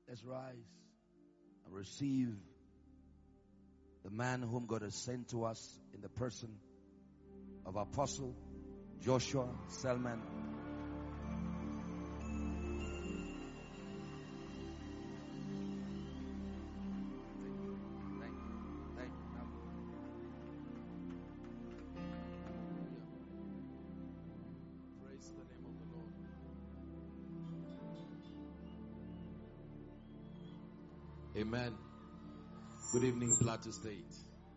Let's rise and receive the man whom God has sent to us in the person of Apostle Joshua Selman. Amen. Good evening, Plateau State.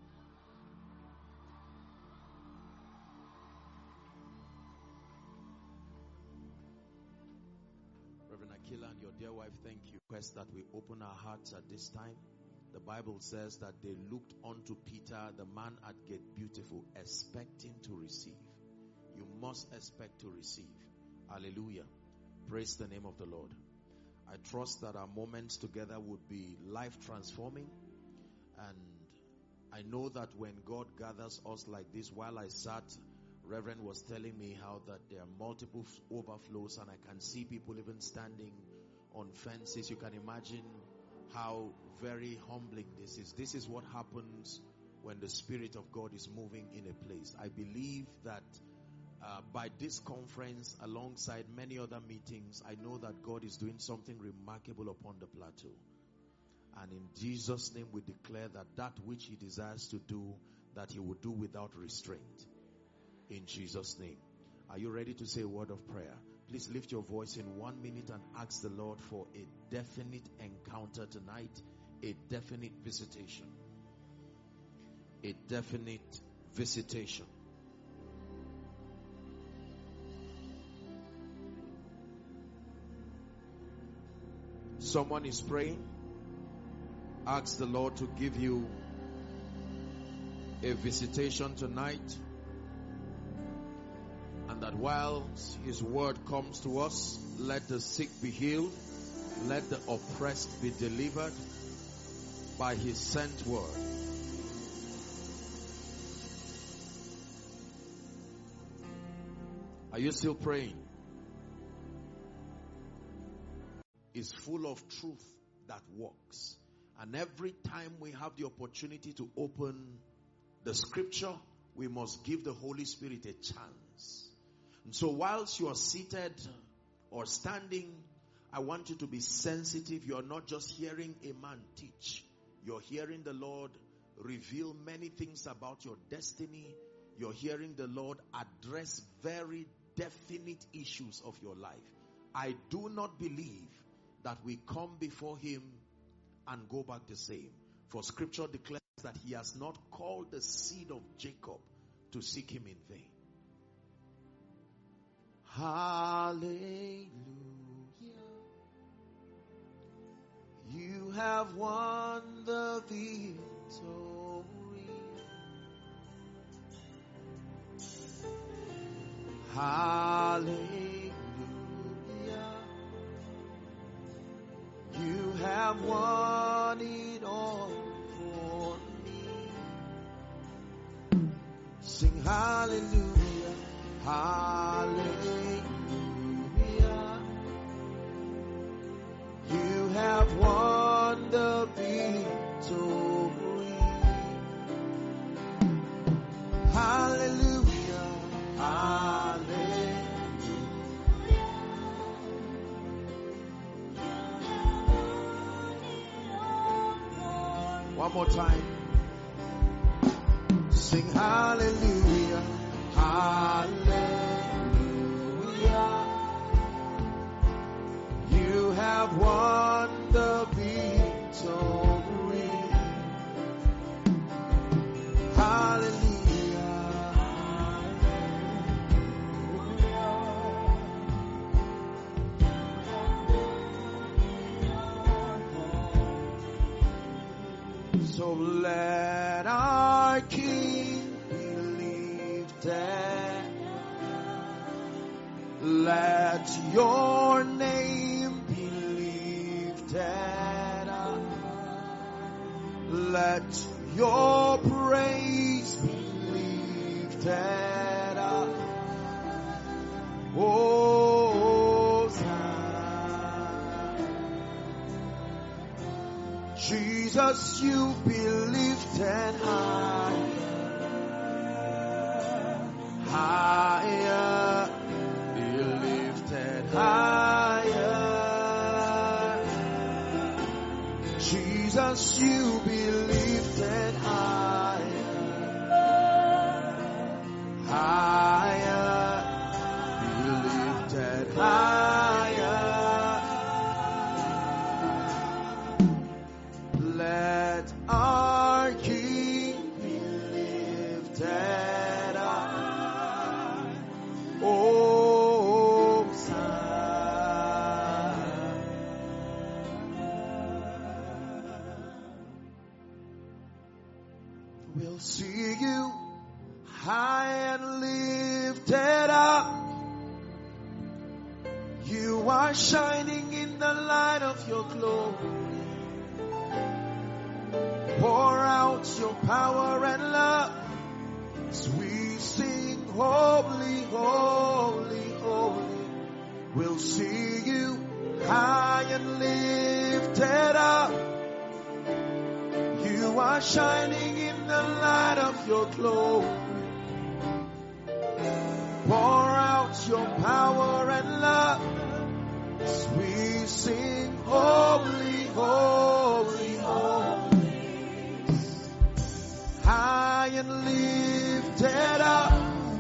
Reverend Akila and your dear wife, thank you. Request that we open our hearts at this time. The Bible says that they looked unto Peter, the man at Gate Beautiful, expecting to receive. You must expect to receive. Hallelujah. Praise the name of the Lord. I trust that our moments together would be life transforming, and I know that when God gathers us like this, while I sat, Reverend was telling me how that there are multiple overflows, and I can see people even standing on fences. You can imagine how very humbling this is. This is what happens when the Spirit of God is moving in a place. I believe that by this conference, alongside many other meetings, I know that God is doing something remarkable upon the plateau. And in Jesus' name we declare that that which He desires to do, that He will do without restraint. In Jesus' name. Are you ready to say a word of prayer? Please lift your voice in 1 minute and ask the Lord for a definite encounter tonight, a definite visitation. A definite visitation. Someone is praying. Ask the Lord to give you a visitation tonight, and that whilst His word comes to us, let the sick be healed, let the oppressed be delivered by His sent word. Are you still praying? Is full of truth that works. And every time we have the opportunity to open the scripture, we must give the Holy Spirit a chance. And so whilst you are seated or standing, I want you to be sensitive. You are not just hearing a man teach. You're hearing the Lord reveal many things about your destiny. You're hearing the Lord address very definite issues of your life. I do not believe that we come before Him and go back the same. For scripture declares that He has not called the seed of Jacob to seek Him in vain. Hallelujah. You have won the victory. Hallelujah. You have won it all for me. Sing hallelujah, hallelujah. You have won the victory. Hallelujah, hallelujah. One more time. Sing hallelujah, hallelujah. You have won the victory. Hallelujah, hallelujah. So let our King be lifted. Let your name be lifted up. Let your praise be lifted up. Oh, Jesus, you be lifted higher, higher, be lifted higher. Jesus, you be lifted higher, higher, be lifted higher. Let our King be lifted up. Oh, Zion. We'll see you high and lifted up. You are shining in the light of your glory. Pour out your power and love as we sing holy, holy, holy. We'll see you high and lifted up. You are shining in the light of your glory. Pour out your power and love as we sing holy, holy, holy. High and lifted up,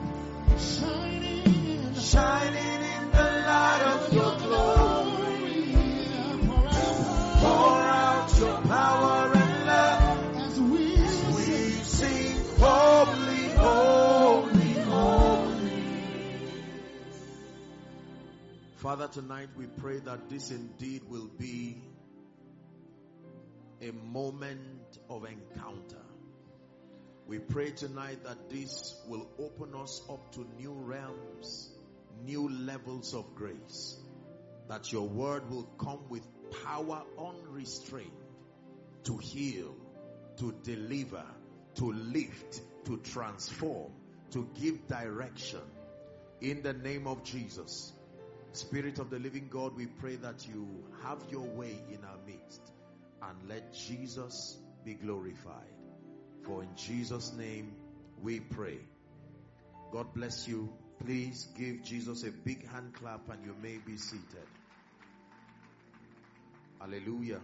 shining in the light of your glory. Pour out your power and love as we sing holy, holy, holy. Father, tonight we pray that this indeed will be a moment of encounter. We pray tonight that this will open us up to new realms, new levels of grace. That your word will come with power unrestrained to heal, to deliver, to lift, to transform, to give direction. In the name of Jesus. Spirit of the living God, we pray that you have your way in our midst and let Jesus be glorified. For in Jesus' name we pray. God bless you. Please give Jesus a big hand clap and you may be seated. Hallelujah.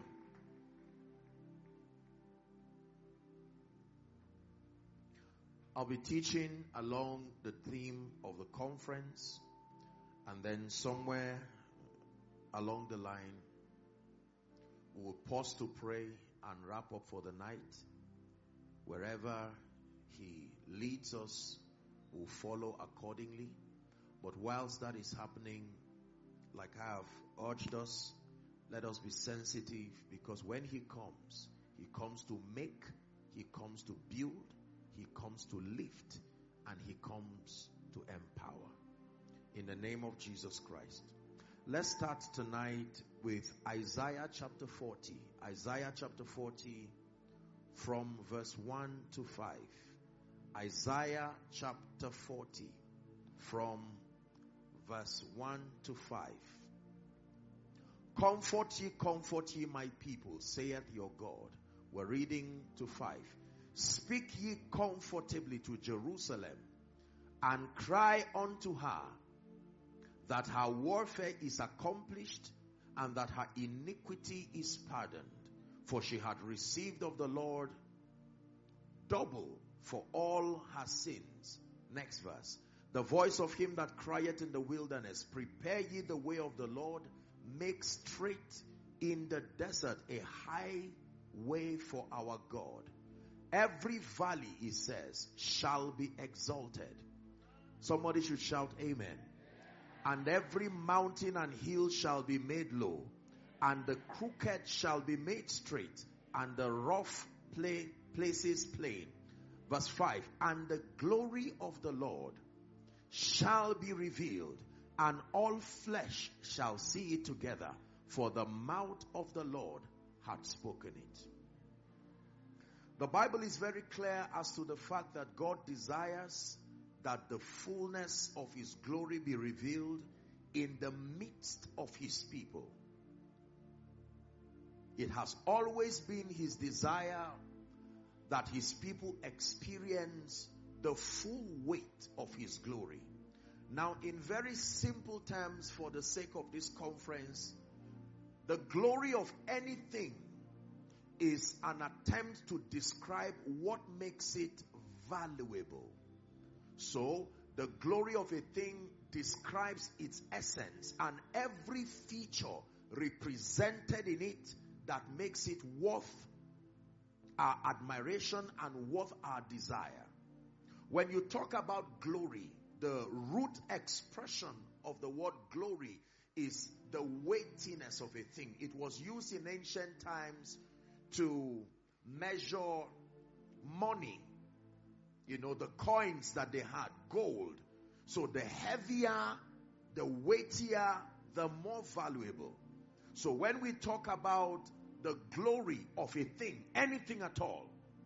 I'll be teaching along the theme of the conference, and then somewhere along the line we will pause to pray and wrap up for the night. Wherever he leads us, we'll follow accordingly. But whilst that is happening, like I have urged us, let us be sensitive, because when he comes to make, he comes to build, he comes to lift, and he comes to empower. In the name of Jesus Christ. Let's start tonight with Isaiah chapter 40. Isaiah chapter 40 from verse 1 to 5. Isaiah chapter 40 from verse 1 to 5. Comfort ye my people, saith your God. We're reading to 5. Speak ye comfortably to Jerusalem, and cry unto her that her warfare is accomplished, and that her iniquity is pardoned. For she had received of the Lord double for all her sins. Next verse. The voice of him that crieth in the wilderness, prepare ye the way of the Lord, make straight in the desert a high way for our God. Every valley, he says, shall be exalted. Somebody should shout amen. And every mountain and hill shall be made low, and the crooked shall be made straight, and the rough places plain. Verse 5. And the glory of the Lord shall be revealed, and all flesh shall see it together, for the mouth of the Lord hath spoken it. The Bible is very clear as to the fact that God desires that the fullness of his glory be revealed in the midst of his people. It has always been his desire that his people experience the full weight of his glory. Now, in very simple terms, for the sake of this conference, the glory of anything is an attempt to describe what makes it valuable. So, the glory of a thing describes its essence and every feature represented in it that makes it worth our admiration and worth our desire. When you talk about glory, the root expression of the word glory is the weightiness of a thing. It was used in ancient times to measure money. You know, the coins that they had, gold. So the heavier, the weightier, the more valuable. So when we talk about the glory of a thing, anything at all,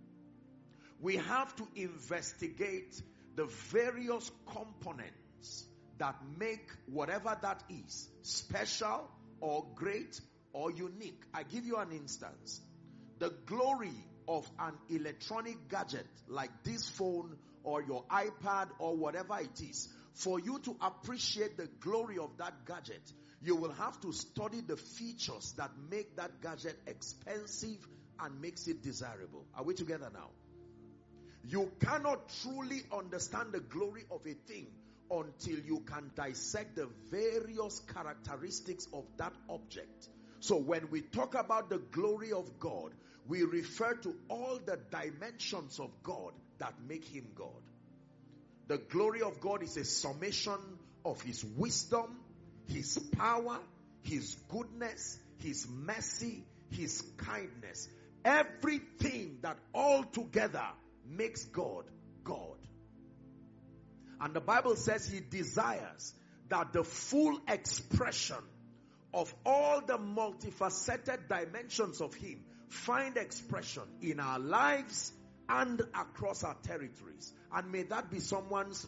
we have to investigate the various components that make whatever that is special or great or unique. I give you an instance. The glory of an electronic gadget like this phone or your iPad or whatever it is, for you to appreciate the glory of that gadget, you will have to study the features that make that gadget expensive and makes it desirable. Are we together now? You cannot truly understand the glory of a thing until you can dissect the various characteristics of that object. So when we talk about the glory of God, we refer to all the dimensions of God that make him God. The glory of God is a summation of his wisdom, his power, his goodness, his mercy, his kindness. Everything that all together makes God, God. And the Bible says he desires that the full expression of all the multifaceted dimensions of him find expression in our lives and across our territories. And may that be someone's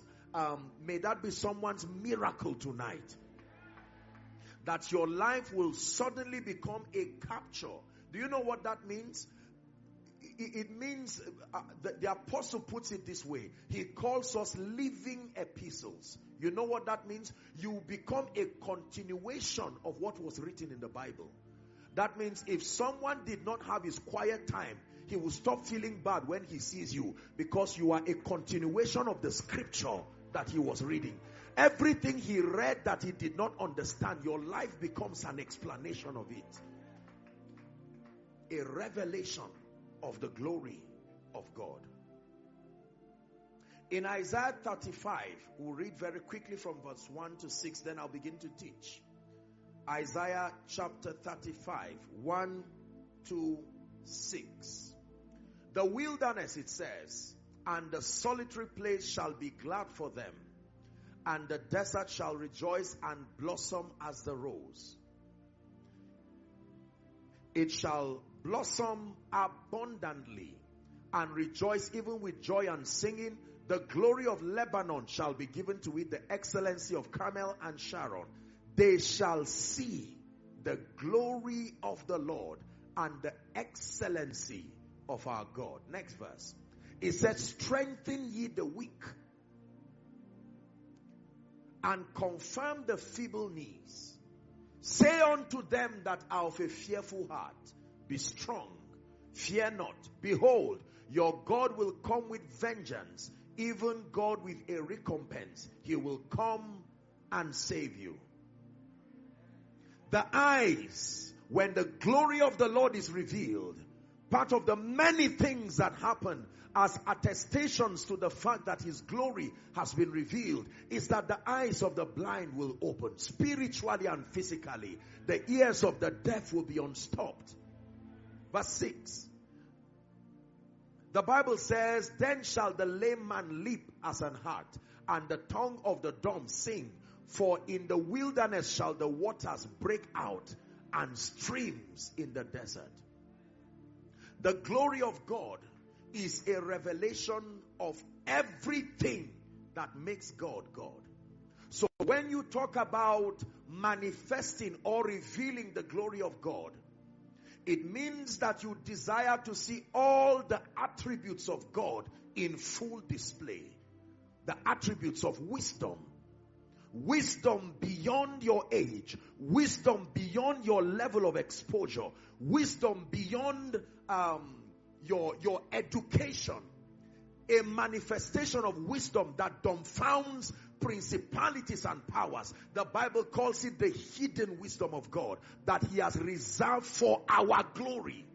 miracle tonight. That your life will suddenly become a capture. Do you know what that means? It means, the apostle puts it this way. He calls us living epistles. You know what that means? You become a continuation of what was written in the Bible. That means if someone did not have his quiet time, he will stop feeling bad when he sees you, because you are a continuation of the scripture that he was reading. Everything he read that he did not understand, your life becomes an explanation of it. A revelation of the glory of God. In Isaiah 35, we'll read very quickly from verse 1 to 6, then I'll begin to teach. Isaiah chapter 35, 1 to 6. The wilderness, it says, and the solitary place shall be glad for them, and the desert shall rejoice and blossom as the rose. It shall blossom abundantly and rejoice even with joy and singing. The glory of Lebanon shall be given to it, the excellency of Carmel and Sharon. They shall see the glory of the Lord and the excellency of our God. Next verse. It says, strengthen ye the weak and confirm the feeble knees. Say unto them that are of a fearful heart, be strong, fear not. Behold, your God will come with vengeance, even God with a recompense. He will come and save you. The eyes, when the glory of the Lord is revealed, part of the many things that happen as attestations to the fact that his glory has been revealed, is that the eyes of the blind will open, spiritually and physically. The ears of the deaf will be unstopped. Verse 6. The Bible says, then shall the lame man leap as an hart, and the tongue of the dumb sing. For in the wilderness shall the waters break out, and streams in the desert. The glory of God is a revelation of everything that makes God God. So when you talk about manifesting or revealing the glory of God, It means that you desire to see all the attributes of God in full display. The attributes of wisdom. Wisdom beyond your age. Wisdom beyond your level of exposure. Wisdom beyond your education. A manifestation of wisdom that dumbfounds principalities and powers. The Bible calls it the hidden wisdom of God that He has reserved for our glory.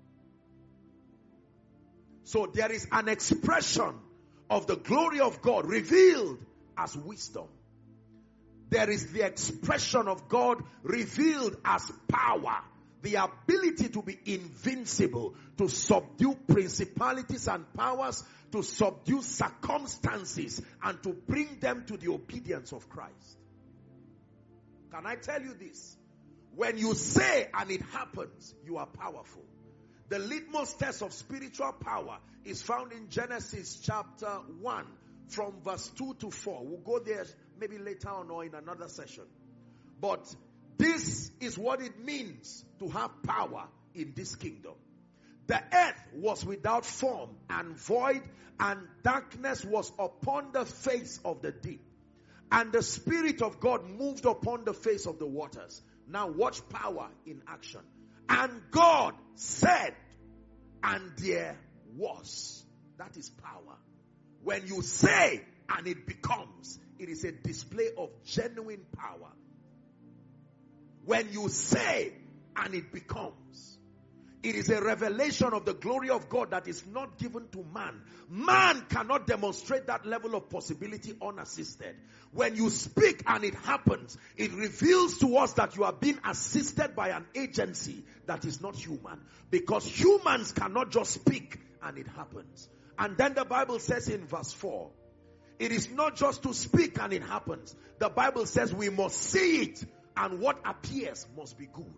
So there is an expression of the glory of God revealed as wisdom. There is the expression of God revealed as power. The ability to be invincible, to subdue principalities and powers, to subdue circumstances, and to bring them to the obedience of Christ. Can I tell you this? When you say and it happens, you are powerful. The litmus test of spiritual power is found in Genesis chapter 1 from verse 2 to 4. We'll go there maybe later on or in another session. But this is what it means to have power in this kingdom. The earth was without form and void, and darkness was upon the face of the deep. And the Spirit of God moved upon the face of the waters. Now watch power in action. And God said, and there was. That is power. When you say and it becomes, it is a display of genuine power. When you say and it becomes, it is a revelation of the glory of God that is not given to man. Man cannot demonstrate that level of possibility unassisted. When you speak and it happens, it reveals to us that you are being assisted by an agency that is not human. Because humans cannot just speak and it happens. And then the Bible says in verse 4, it is not just to speak and it happens. The Bible says we must see it, and what appears must be good.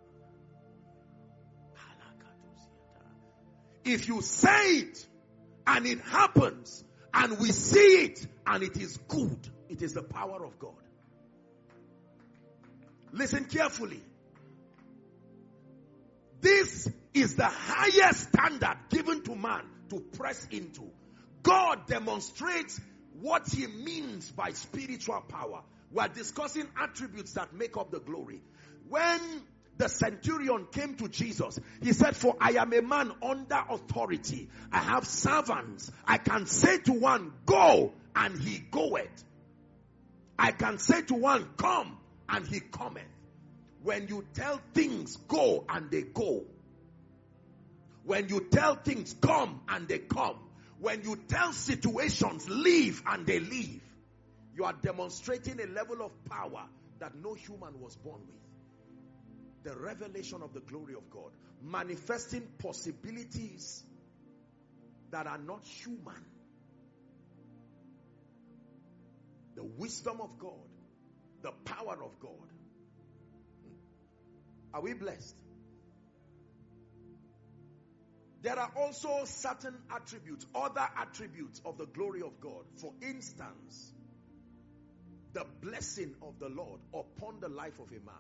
If you say it and it happens and we see it and it is good, it is the power of God. Listen carefully. This is the highest standard given to man to press into. God demonstrates what He means by spiritual power. We are discussing attributes that make up the glory. When the centurion came to Jesus, he said, for I am a man under authority. I have servants. I can say to one, go, and he goeth. I can say to one, come, and he cometh. When you tell things go, and they go. When you tell things come, and they come. When you tell situations leave, and they leave. You are demonstrating a level of power that no human was born with. The revelation of the glory of God, manifesting possibilities that are not human. The wisdom of God, the power of God. Are we blessed? There are also certain attributes, other attributes of the glory of God. For instance, the blessing of the Lord upon the life of a man.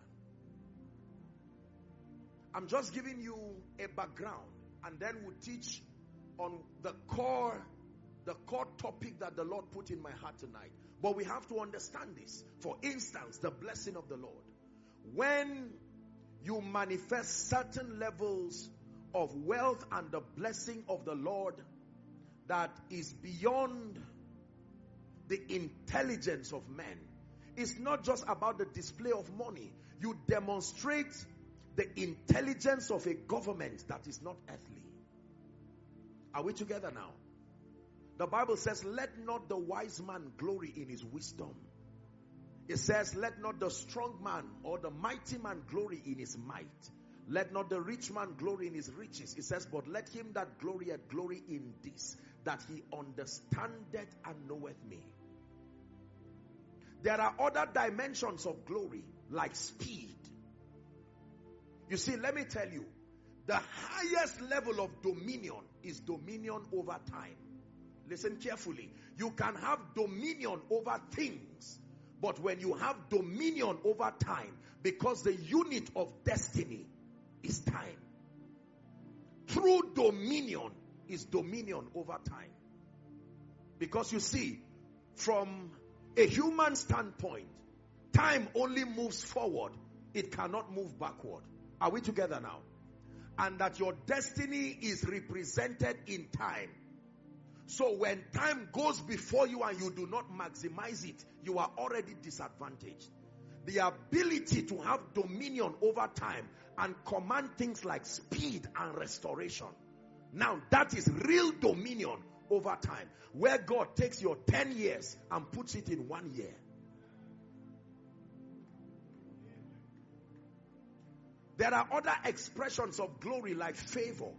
I'm just giving you a background, and then we'll teach on the core topic that the Lord put in my heart tonight. But we have to understand this. For instance, the blessing of the Lord. When you manifest certain levels of wealth and the blessing of the Lord that is beyond the intelligence of men, it's not just about the display of money. You demonstrate the intelligence of a government that is not earthly. Are we together now? The Bible says, let not the wise man glory in his wisdom. It says, let not the strong man or the mighty man glory in his might. Let not the rich man glory in his riches. It says, but let him that glorieth glory in this, that he understandeth and knoweth me. There are other dimensions of glory, like speed. You see, let me tell you, the highest level of dominion is dominion over time. Listen carefully. You can have dominion over things, but when you have dominion over time, because the unit of destiny is time. True dominion is dominion over time. Because you see, from a human standpoint, time only moves forward. It cannot move backward. Are we together now? And that your destiny is represented in time. So when time goes before you and you do not maximize it, you are already disadvantaged. The ability to have dominion over time and command things like speed and restoration. Now that is real dominion over time, where God takes your 10 years and puts it in 1 year. There are other expressions of glory like favor.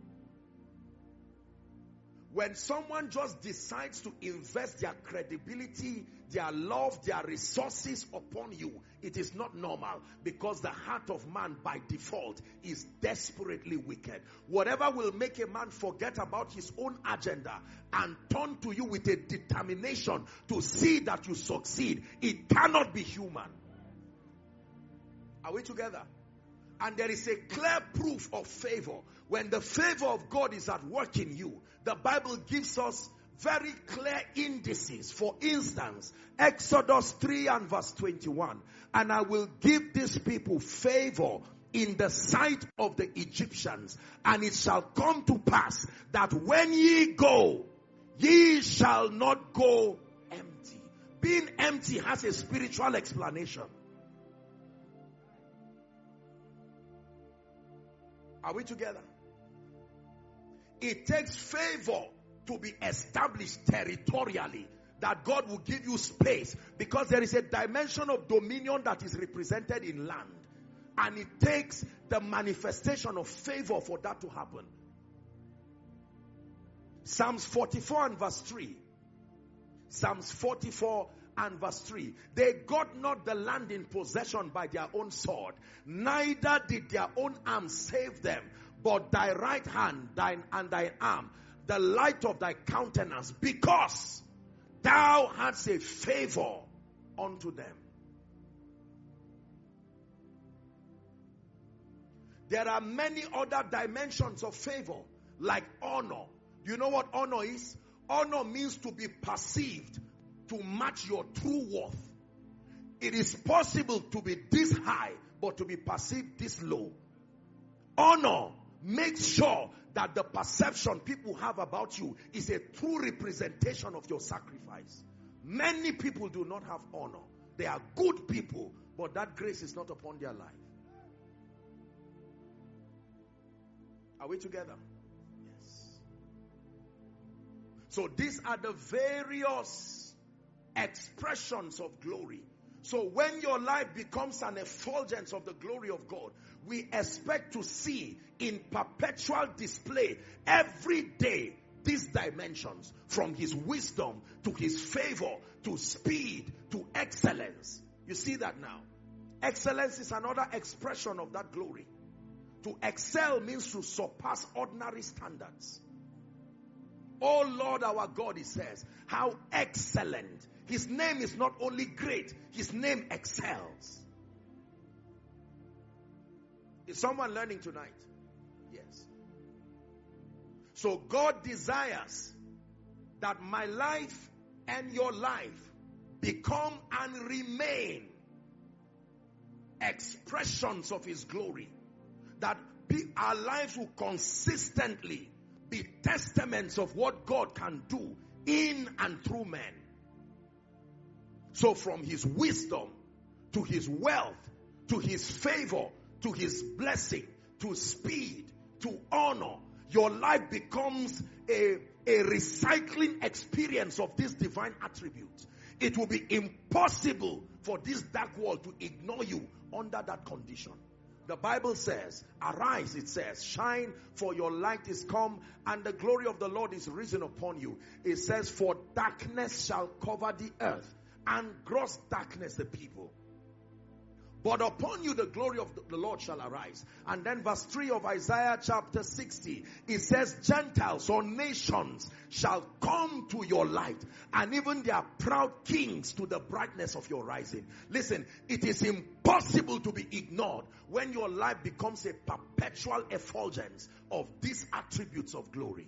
When someone just decides to invest their credibility, their love, their resources upon you, it is not normal, because the heart of man by default is desperately wicked. Whatever will make a man forget about his own agenda and turn to you with a determination to see that you succeed, it cannot be human. Are we together? And there is a clear proof of favor. When the favor of God is at work in you, the Bible gives us very clear indices. For instance, Exodus 3 and verse 21. And I will give these people favor in the sight of the Egyptians. And it shall come to pass that when ye go, ye shall not go empty. Being empty has a spiritual explanation. Are we together? It takes favor to be established territorially, that God will give you space, because there is a dimension of dominion that is represented in land, and it takes the manifestation of favor for that to happen. Psalms 44 and verse 3. Psalms 44 and verse 3. They got not the land in possession by their own sword, neither did their own arm save them, but thy right hand, thine and thy arm, the light of thy countenance, because thou hadst a favor unto them. There are many other dimensions of favor, like honor. You know what honor is? Honor means to be perceived to match your true worth. It is possible to be this high, but to be perceived this low. Honor makes sure that the perception people have about you is a true representation of your sacrifice. Many people do not have honor. They are good people, but that grace is not upon their life. Are we together? Yes. So these are the various expressions of glory. So when your life becomes an effulgence of the glory of God, we expect to see in perpetual display every day these dimensions, from his wisdom to his favor to speed to excellence. You see that now? Excellence is another expression of that glory. To excel means to surpass ordinary standards. Oh Lord our God, he says, how excellent. His name is not only great, his name excels. Is someone learning tonight? Yes. So God desires that my life and your life become and remain expressions of his glory. That our lives will consistently be testaments of what God can do in and through men. So from his wisdom to his wealth to his favor to his blessing to speed to honor, your life becomes a recycling experience of these divine attributes. It will be impossible for this dark world to ignore you under that condition. The Bible says, arise, it says, shine, for your light is come, and the glory of the Lord is risen upon you. It says, for darkness shall cover the earth, and gross darkness the people. But upon you the glory of the Lord shall arise. And then verse 3 of Isaiah chapter 60, it says, Gentiles or nations shall come to your light, and even their proud kings to the brightness of your rising. Listen, it is impossible to be ignored when your life becomes a perpetual effulgence of these attributes of glory.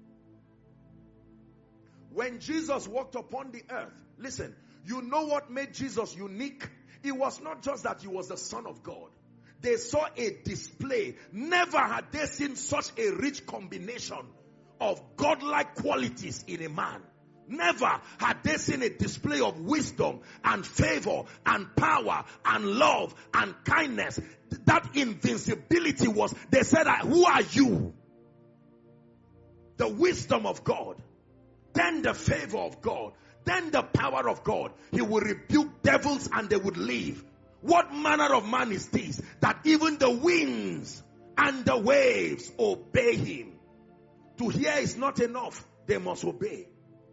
When Jesus walked upon the earth, listen, you know what made Jesus unique? It was not just that he was the Son of God. They saw a display. Never had they seen such a rich combination of godlike qualities in a man. Never had they seen a display of wisdom and favor and power and love and kindness. That invincibility was, they said, who are you? The wisdom of God. Then the favor of God. Then the power of God. He will rebuke devils and they would leave. What manner of man is this, that even the winds and the waves obey him? To hear is not enough. They must obey.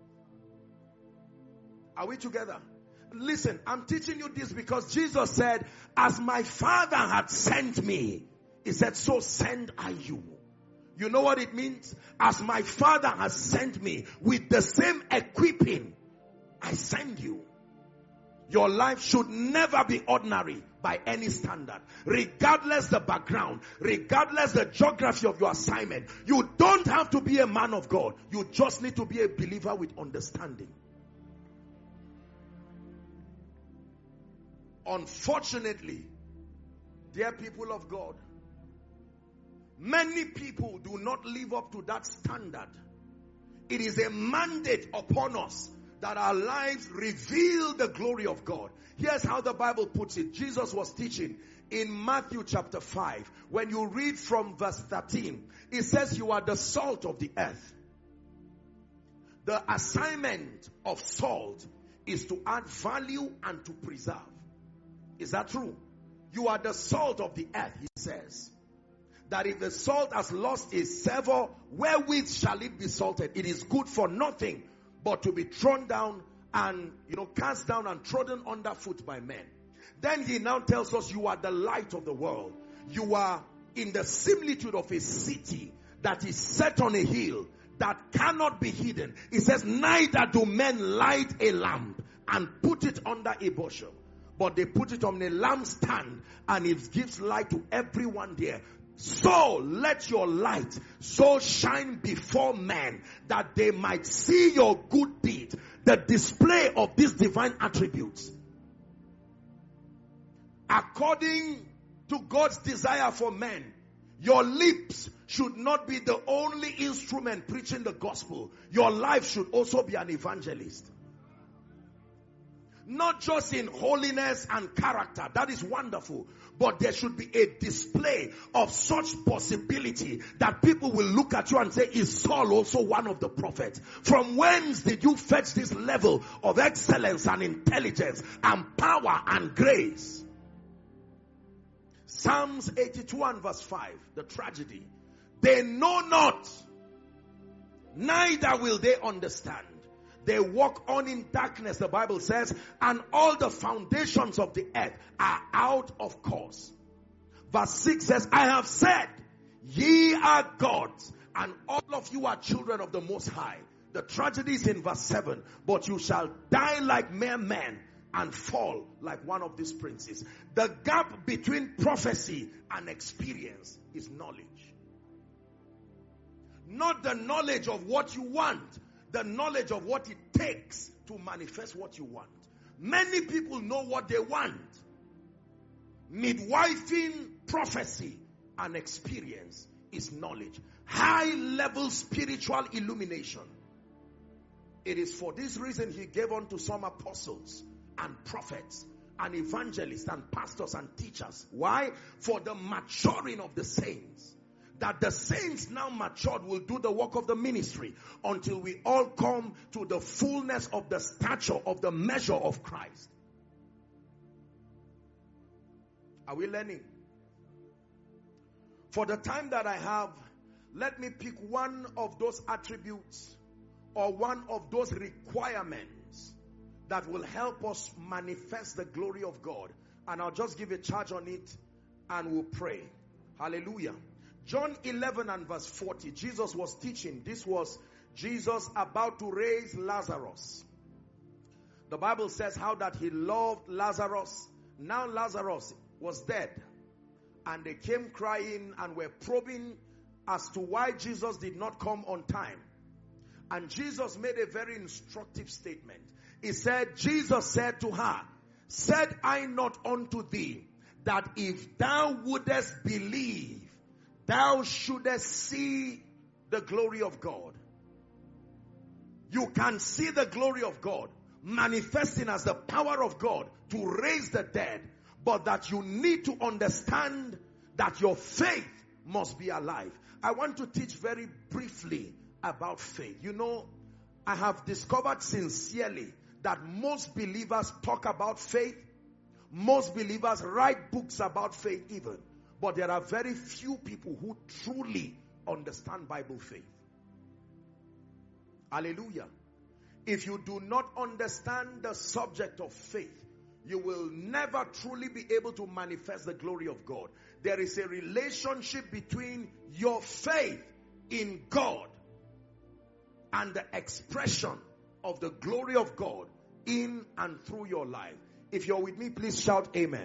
Are we together? Listen, I'm teaching you this because Jesus said, as my Father had sent me, he said, so send I you. You know what it means? As my Father has sent me, with the same equipping, I send you. Your life should never be ordinary by any standard. Regardless the background, regardless the geography of your assignment. You don't have to be a man of God. You just need to be a believer with understanding. Unfortunately, dear people of God, many people do not live up to that standard. It is a mandate upon us that our lives reveal the glory of God. Here's how the Bible puts it. Jesus was teaching in Matthew chapter 5. When you read from verse 13, it says you are the salt of the earth. The assignment of salt is to add value and to preserve. Is that true? You are the salt of the earth, he says. That if the salt has lost its savor, wherewith shall it be salted? It is good for nothing but to be thrown down and, cast down and trodden underfoot by men. Then he now tells us you are the light of the world. You are in the similitude of a city that is set on a hill that cannot be hidden. He says, neither do men light a lamp and put it under a bushel, but they put it on a lampstand and it gives light to everyone there. So let your light so shine before men that they might see your good deed, the display of these divine attributes. According to God's desire for men, your lips should not be the only instrument preaching the gospel. Your life should also be an evangelist. Not just in holiness and character, that is wonderful, but there should be a display of such possibility that people will look at you and say, is Saul also one of the prophets? From whence did you fetch this level of excellence and intelligence and power and grace? Psalms 82 and verse 5, the tragedy. They know not, neither will they understand. They walk on in darkness, the Bible says, and all the foundations of the earth are out of course. Verse 6 says, I have said, ye are gods, and all of you are children of the Most High. The tragedy is in verse 7, but you shall die like mere men and fall like one of these princes. The gap between prophecy and experience is knowledge. Not the knowledge of what you want, the knowledge of what it takes to manifest what you want. Many people know what they want. Midwifing prophecy and experience is knowledge. High level spiritual illumination. It is for this reason he gave unto some apostles and prophets and evangelists and pastors and teachers. Why? For the maturing of the saints. That the saints now matured will do the work of the ministry until we all come to the fullness of the stature of the measure of Christ. Are we learning? For the time that I have, let me pick one of those attributes or one of those requirements that will help us manifest the glory of God And I'll just give a charge on it and we'll pray. Hallelujah. John 11 and verse 40. Jesus was teaching. This was Jesus about to raise Lazarus. The Bible says how that he loved Lazarus. Now Lazarus was dead. And they came crying and were probing as to why Jesus did not come on time. And Jesus made a very instructive statement. He said, Jesus said to her, said I not unto thee, that if thou wouldest believe, thou shouldest see the glory of God. You can see the glory of God manifesting as the power of God to raise the dead, but that you need to understand that your faith must be alive. I want to teach very briefly about faith. You know, I have discovered sincerely that most believers talk about faith. Most believers write books about faith even. But there are very few people who truly understand Bible faith. Hallelujah. If you do not understand the subject of faith, you will never truly be able to manifest the glory of God. There is a relationship between your faith in God and the expression of the glory of God in and through your life. If you're with me, please shout amen.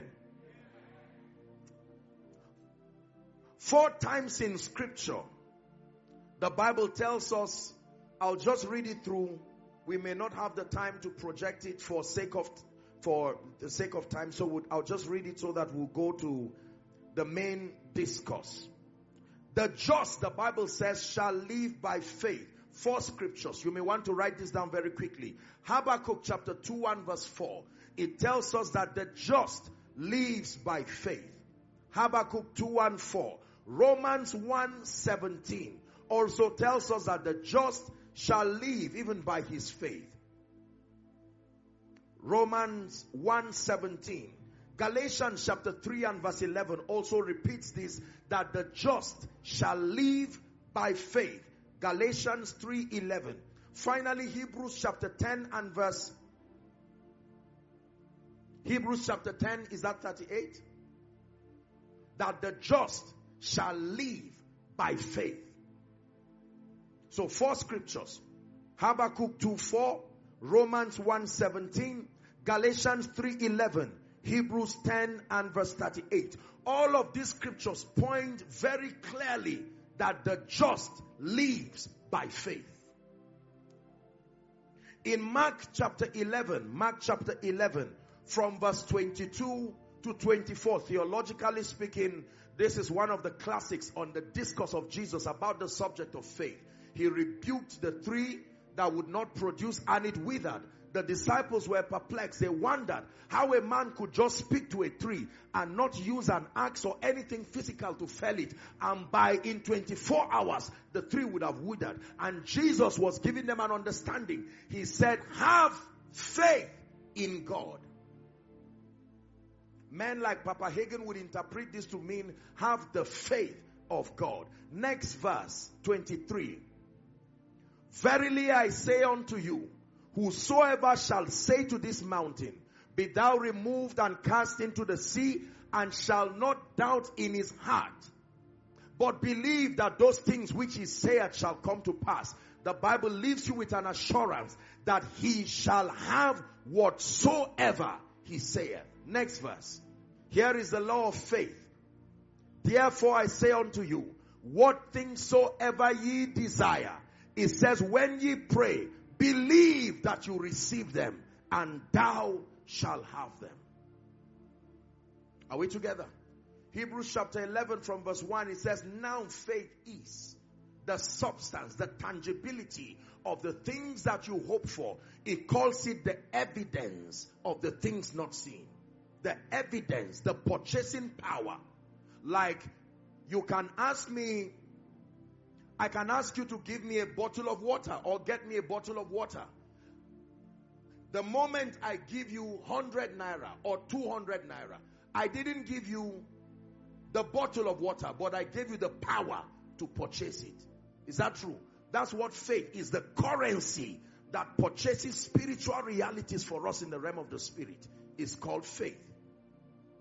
4 times in scripture, the Bible tells us, I'll just read it through. We may not have the time to project it for the sake of time. So I'll just read it so that we'll go to the main discourse. The just, the Bible says, shall live by faith. 4 scriptures. You may want to write this down very quickly. Habakkuk chapter 2 and verse 4. It tells us that the just lives by faith. Habakkuk 2 and 4. Romans 1:17 also tells us that the just shall live even by his faith. Romans 1:17. Galatians chapter 3 and verse 11 also repeats this, that the just shall live by faith. Galatians 3:11. Finally, Hebrews chapter 10 and verse. Hebrews chapter 10, is that 38? That the just shall live by faith. So 4 scriptures. Habakkuk 2:4, Romans 1:17, Galatians 3:11, Hebrews 10 and verse 38. All of these scriptures point very clearly that the just lives by faith. In Mark chapter 11, from verse 22 to 24, theologically speaking, this is one of the classics on the discourse of Jesus about the subject of faith. He rebuked the 3 that would not produce, and it withered. The disciples were perplexed. They wondered how a man could just speak to a tree and not use an axe or anything physical to fell it. And in 24 hours, the tree would have withered. And Jesus was giving them an understanding. He said, have faith in God. Men like Papa Hagin would interpret this to mean have the faith of God. Next verse, 23. Verily I say unto you, whosoever shall say to this mountain, be thou removed and cast into the sea, and shall not doubt in his heart, but believe that those things which he saith shall come to pass. The Bible leaves you with an assurance that he shall have whatsoever he saith. Next verse. Here is the law of faith. Therefore I say unto you, what things soever ye desire. It says, when ye pray, believe that you receive them, and thou shalt have them. Are we together? Hebrews chapter 11 from verse 1, it says, now faith is the substance, the tangibility of the things that you hope for. It calls it the evidence of the things not seen. The evidence, the purchasing power. Like, you can ask me, I can ask you to give me a bottle of water or get me a bottle of water. The moment I give you 100 naira or 200 naira, I didn't give you the bottle of water, but I gave you the power to purchase it. Is that true? That's what faith is, the currency that purchases spiritual realities for us in the realm of the spirit. Is called faith.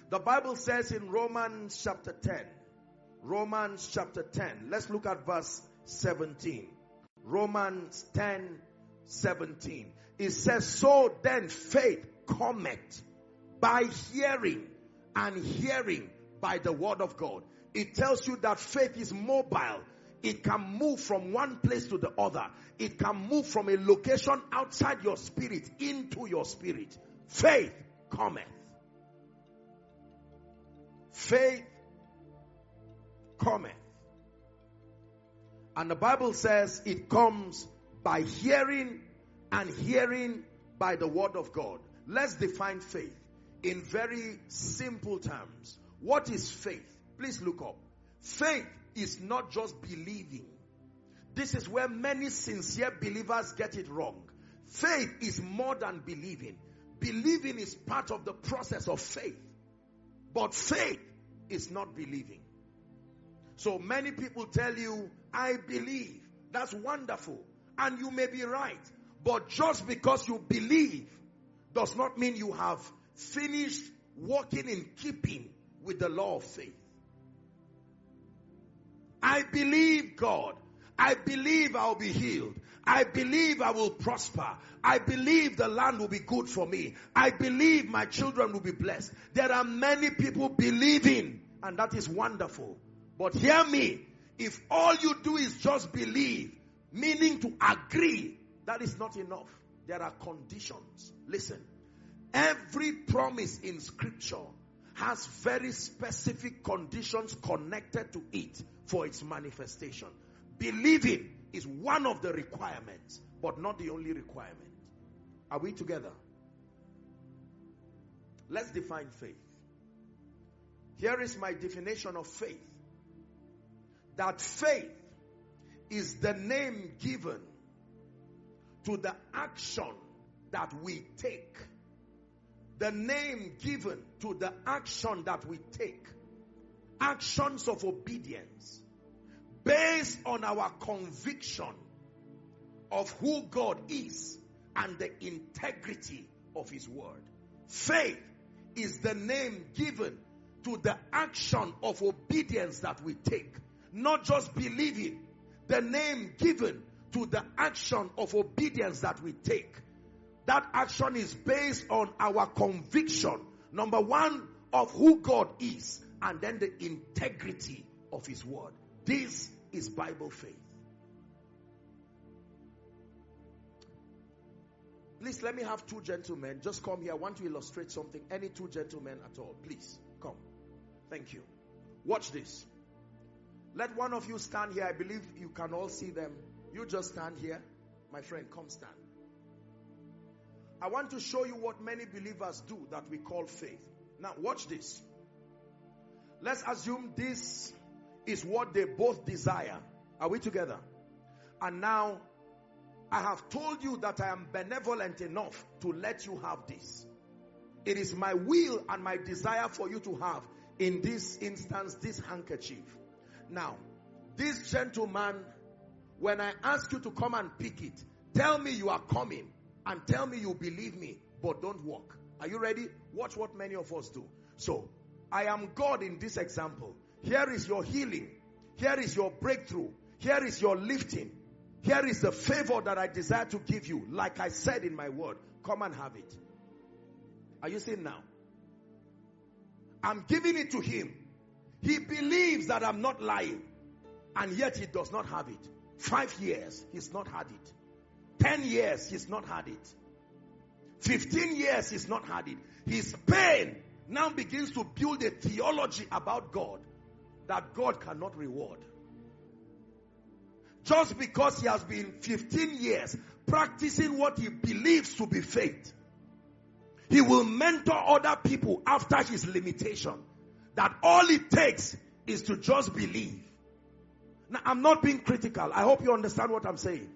The Bible says in Romans chapter 10. Romans chapter 10. Let's look at verse 17. Romans 10, 17. It says, so then faith cometh by hearing, and hearing by the word of God. It tells you that faith is mobile. It can move from one place to the other. It can move from a location outside your spirit into your spirit. Faith cometh. Faith cometh. And the Bible says it comes by hearing, and hearing by the word of God. Let's define faith in very simple terms. What is faith? Please look up. Faith is not just believing. This is where many sincere believers get it wrong. Faith is more than believing. Believing is part of the process of faith. But faith is not believing. So many people tell you, I believe. That's wonderful. And you may be right. But just because you believe does not mean you have finished walking in keeping with the law of faith. I believe God. I believe I'll be healed. I believe I will prosper. I believe the land will be good for me. I believe my children will be blessed. There are many people believing, and that is wonderful. But hear me, if all you do is just believe, meaning to agree, that is not enough. There are conditions. Listen, every promise in scripture has very specific conditions connected to it for its manifestation. Believing is one of the requirements, but not the only requirement. Are we together? Let's define faith. Here is my definition of faith. That faith is the name given to the action that we take. The name given to the action that we take. Actions of obedience. Based on our conviction of who God is and the integrity of His word. Faith is the name given to the action of obedience that we take. Not just believing. The name given to the action of obedience that we take. That action is based on our conviction, number one, of who God is, and then the integrity of His word. This is Bible faith. Please let me have two gentlemen. Just come here. I want to illustrate something. Any two gentlemen at all. Please, come. Thank you. Watch this. Let one of you stand here. I believe you can all see them. You just stand here. My friend, come stand. I want to show you what many believers do that we call faith. Now, watch this. Let's assume this is what they both desire. Are we together? And now, I have told you that I am benevolent enough to let you have this. It is my will and my desire for you to have, in this instance, this handkerchief. Now, this gentleman, when I ask you to come and pick it, tell me you are coming and tell me you believe me, but don't walk. Are you ready? Watch what many of us do. So, I am God in this example. Here is your healing. Here is your breakthrough. Here is your lifting. Here is the favor that I desire to give you. Like I said in my word, come and have it. Are you seeing now? I'm giving it to him. He believes that I'm not lying. And yet he does not have it. 5 years, he's not had it. 10 years, he's not had it. 15 years, he's not had it. His pain now begins to build a theology about God that God cannot reward. Just because he has been 15 years practicing what he believes to be faith, he will mentor other people after his limitation. That all it takes is to just believe. Now, I'm not being critical. I hope you understand what I'm saying.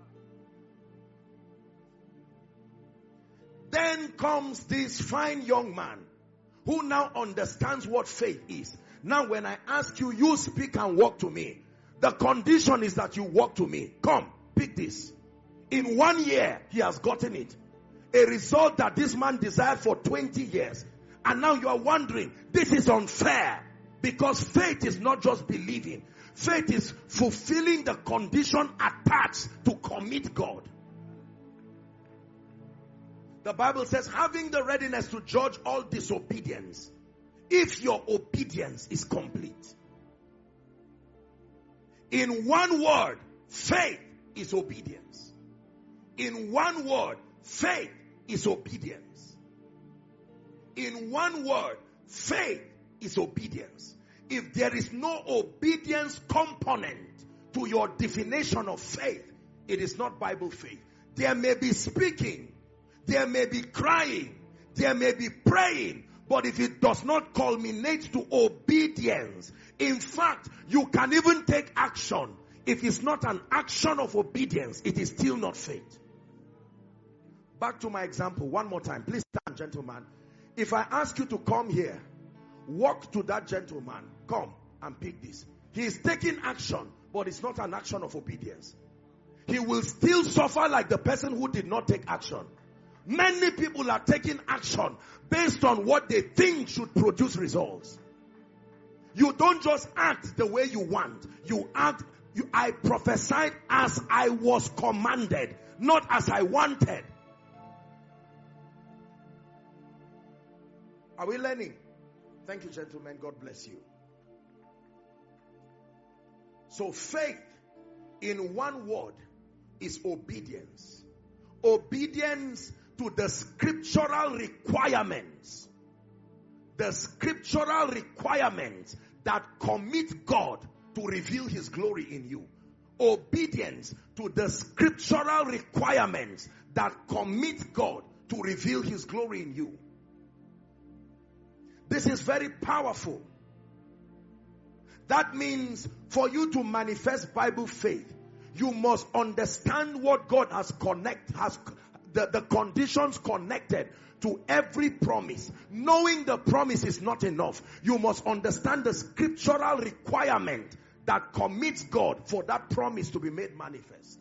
Then comes this fine young man who now understands what faith is. Now, when I ask you, you speak and walk to me. The condition is that you walk to me. Come, pick this. In 1 year, he has gotten it. A result that this man desired for 20 years. And now you are wondering, this is unfair. Because faith is not just believing. Faith is fulfilling the condition attached to commit God. The Bible says, having the readiness to judge all disobedience, if your obedience is complete. In one word, faith is obedience. In one word, faith is obedience. In one word, faith is obedience. If there is no obedience component to your definition of faith, it is not Bible faith. There may be speaking, there may be crying, there may be praying, but if it does not culminate to obedience, in fact, you can even take action. If it's not an action of obedience, it is still not faith. Back to my example, one more time. Please stand, gentlemen. If I ask you to come here, walk to that gentleman, come and pick this. He is taking action, but it's not an action of obedience. He will still suffer like the person who did not take action. Many people are taking action based on what they think should produce results. You don't just act the way you want. You act, I prophesied as I was commanded, not as I wanted. Are we learning? Thank you, gentlemen. God bless you. So faith, in one word, is obedience. Obedience to the scriptural requirements. The scriptural requirements that commit God to reveal his glory in you. Obedience to the scriptural requirements that commit God to reveal his glory in you. This is very powerful. That means for you to manifest Bible faith, you must understand what God has the conditions connected to every promise. Knowing the promise is not enough. You must understand the scriptural requirement that commits God for that promise to be made manifest.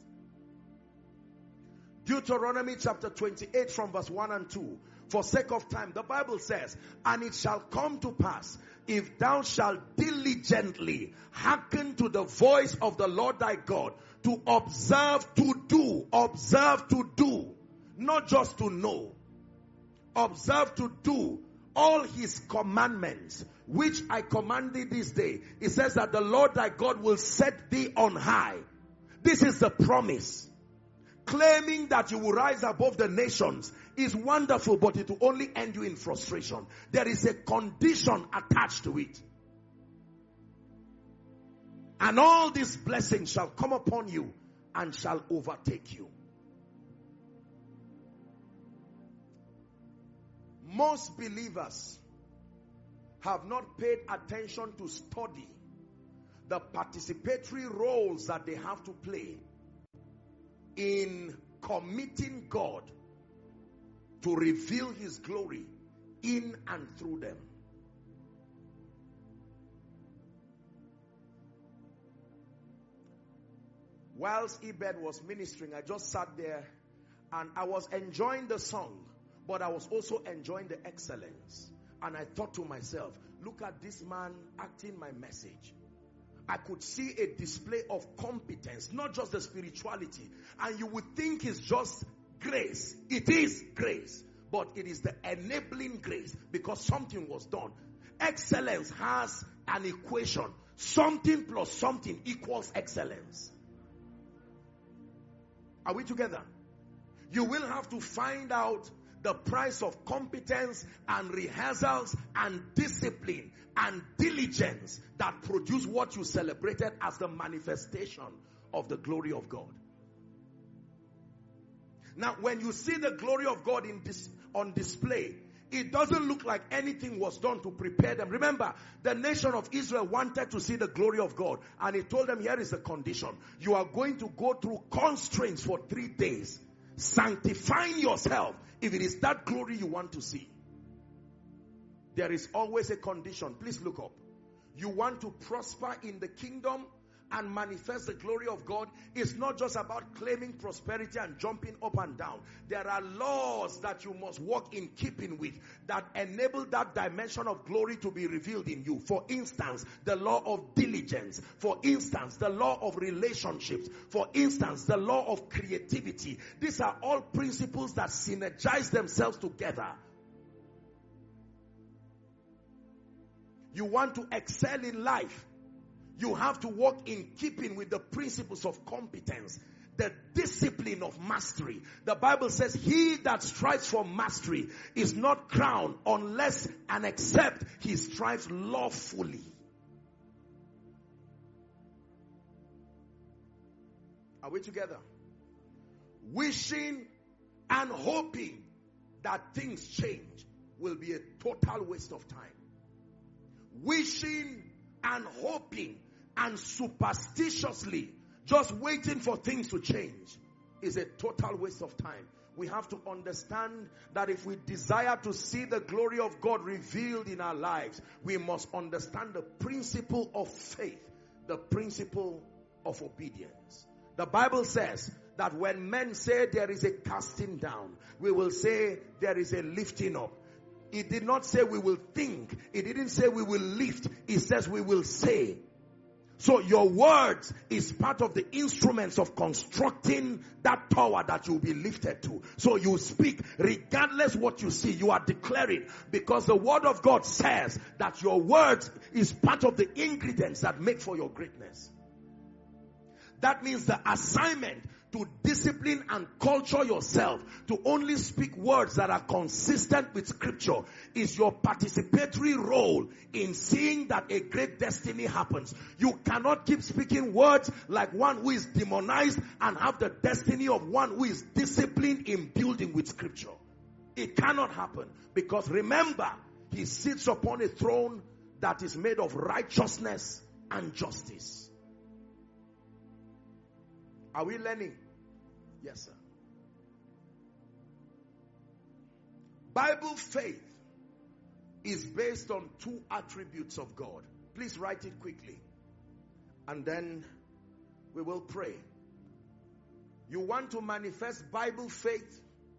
Deuteronomy chapter 28 from verse 1 and 2. For sake of time, the Bible says, and it shall come to pass, if thou shalt diligently hearken to the voice of the Lord thy God, to observe to do, not just to know, observe to do all his commandments, which I command thee this day. It says that the Lord thy God will set thee on high. This is the promise. Claiming that you will rise above the nations is wonderful, but it will only end you in frustration. There is a condition attached to it. And all these blessings shall come upon you and shall overtake you. Most believers have not paid attention to study the participatory roles that they have to play in committing God to reveal his glory in and through them. Whilst Ebed was ministering, I just sat there and I was enjoying the song, but I was also enjoying the excellence. And I thought to myself, look at this man acting my message. I could see a display of competence, not just the spirituality. And you would think it's just grace. It is grace, but it is the enabling grace because something was done. Excellence has an equation. Something plus something equals excellence. Are we together? You will have to find out the price of competence and rehearsals and discipline and diligence that produce what you celebrated as the manifestation of the glory of God. Now, when you see the glory of God on display, it doesn't look like anything was done to prepare them. Remember, the nation of Israel wanted to see the glory of God, and he told them, here is the condition. You are going to go through constraints for 3 days, sanctifying yourself if it is that glory you want to see. There is always a condition. Please look up. You want to prosper in the kingdom and manifest the glory of God is not just about claiming prosperity and jumping up and down. There are laws that you must walk in keeping with that enable that dimension of glory to be revealed in you. For instance, the law of diligence. For instance, the law of relationships. For instance, the law of creativity. These are all principles that synergize themselves together. You want to excel in life, you have to walk in keeping with the principles of competence, the discipline of mastery. The Bible says, he that strives for mastery is not crowned unless and except he strives lawfully. Are we together? Wishing and hoping that things change will be a total waste of time. Wishing and hoping and superstitiously just waiting for things to change is a total waste of time. We have to understand that if we desire to see the glory of God revealed in our lives, we must understand the principle of faith, the principle of obedience. The Bible says that when men say there is a casting down, we will say there is a lifting up. It did not say we will think. It didn't say we will lift. It says we will say. So your words is part of the instruments of constructing that tower that you'll be lifted to. So you speak regardless what you see. You are declaring, because the word of God says that your words is part of the ingredients that make for your greatness. That means the assignment to discipline and culture yourself to only speak words that are consistent with scripture is your participatory role in seeing that a great destiny happens. You cannot keep speaking words like one who is demonized and have the destiny of one who is disciplined in building with scripture. It cannot happen, because remember, he sits upon a throne that is made of righteousness and justice. Are we learning? Yes, sir. Bible faith is based on two attributes of God. Please write it quickly, and then we will pray. You want to manifest Bible faith?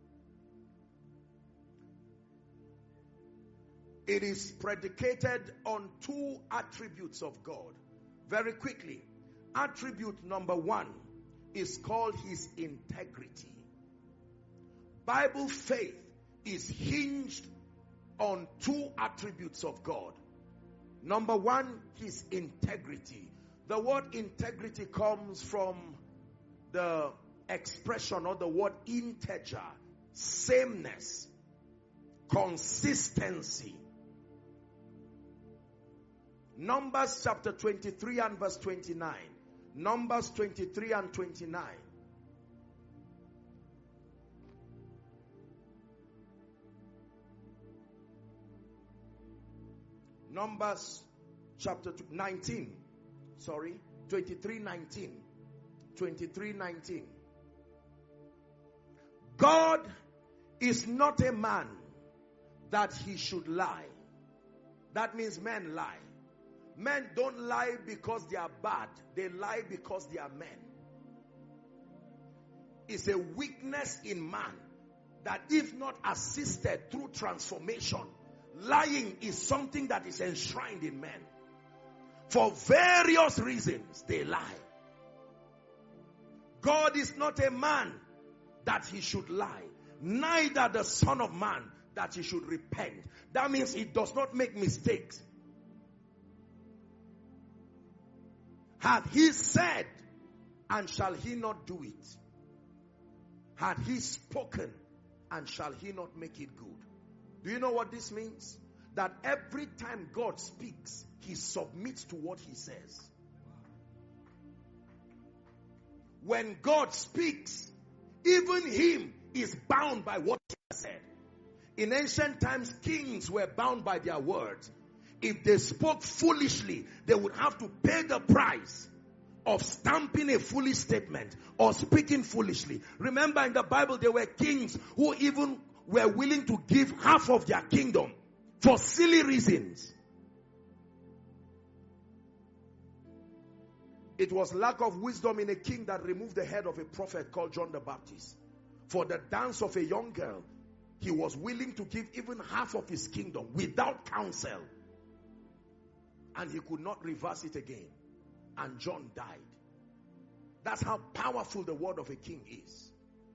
It is predicated on two attributes of God. Very quickly. Attribute number one is called his integrity. Bible faith is hinged on two attributes of God. Number one, his integrity. The word integrity comes from the expression or the word integer, sameness, consistency. Numbers chapter 23 and verse 29. Numbers 23 and 29. Numbers chapter 19. 23:19. 23:19. God is not a man that he should lie. That means men lie. Men don't lie because they are bad. They lie because they are men. It's a weakness in man that, if not assisted through transformation, lying is something that is enshrined in men. For various reasons, they lie. God is not a man that he should lie, neither the Son of Man that he should repent. That means he does not make mistakes. Had he said, and shall he not do it? Had he spoken, and shall he not make it good? Do you know what this means? That every time God speaks, he submits to what he says. When God speaks, even him is bound by what he has said. In ancient times, kings were bound by their words. If they spoke foolishly, they would have to pay the price of stamping a foolish statement or speaking foolishly. Remember, in the Bible, there were kings who even were willing to give half of their kingdom for silly reasons. It was lack of wisdom in a king that removed the head of a prophet called John the Baptist. For the dance of a young girl, he was willing to give even half of his kingdom without counsel. And he could not reverse it again. And John died. That's how powerful the word of a king is.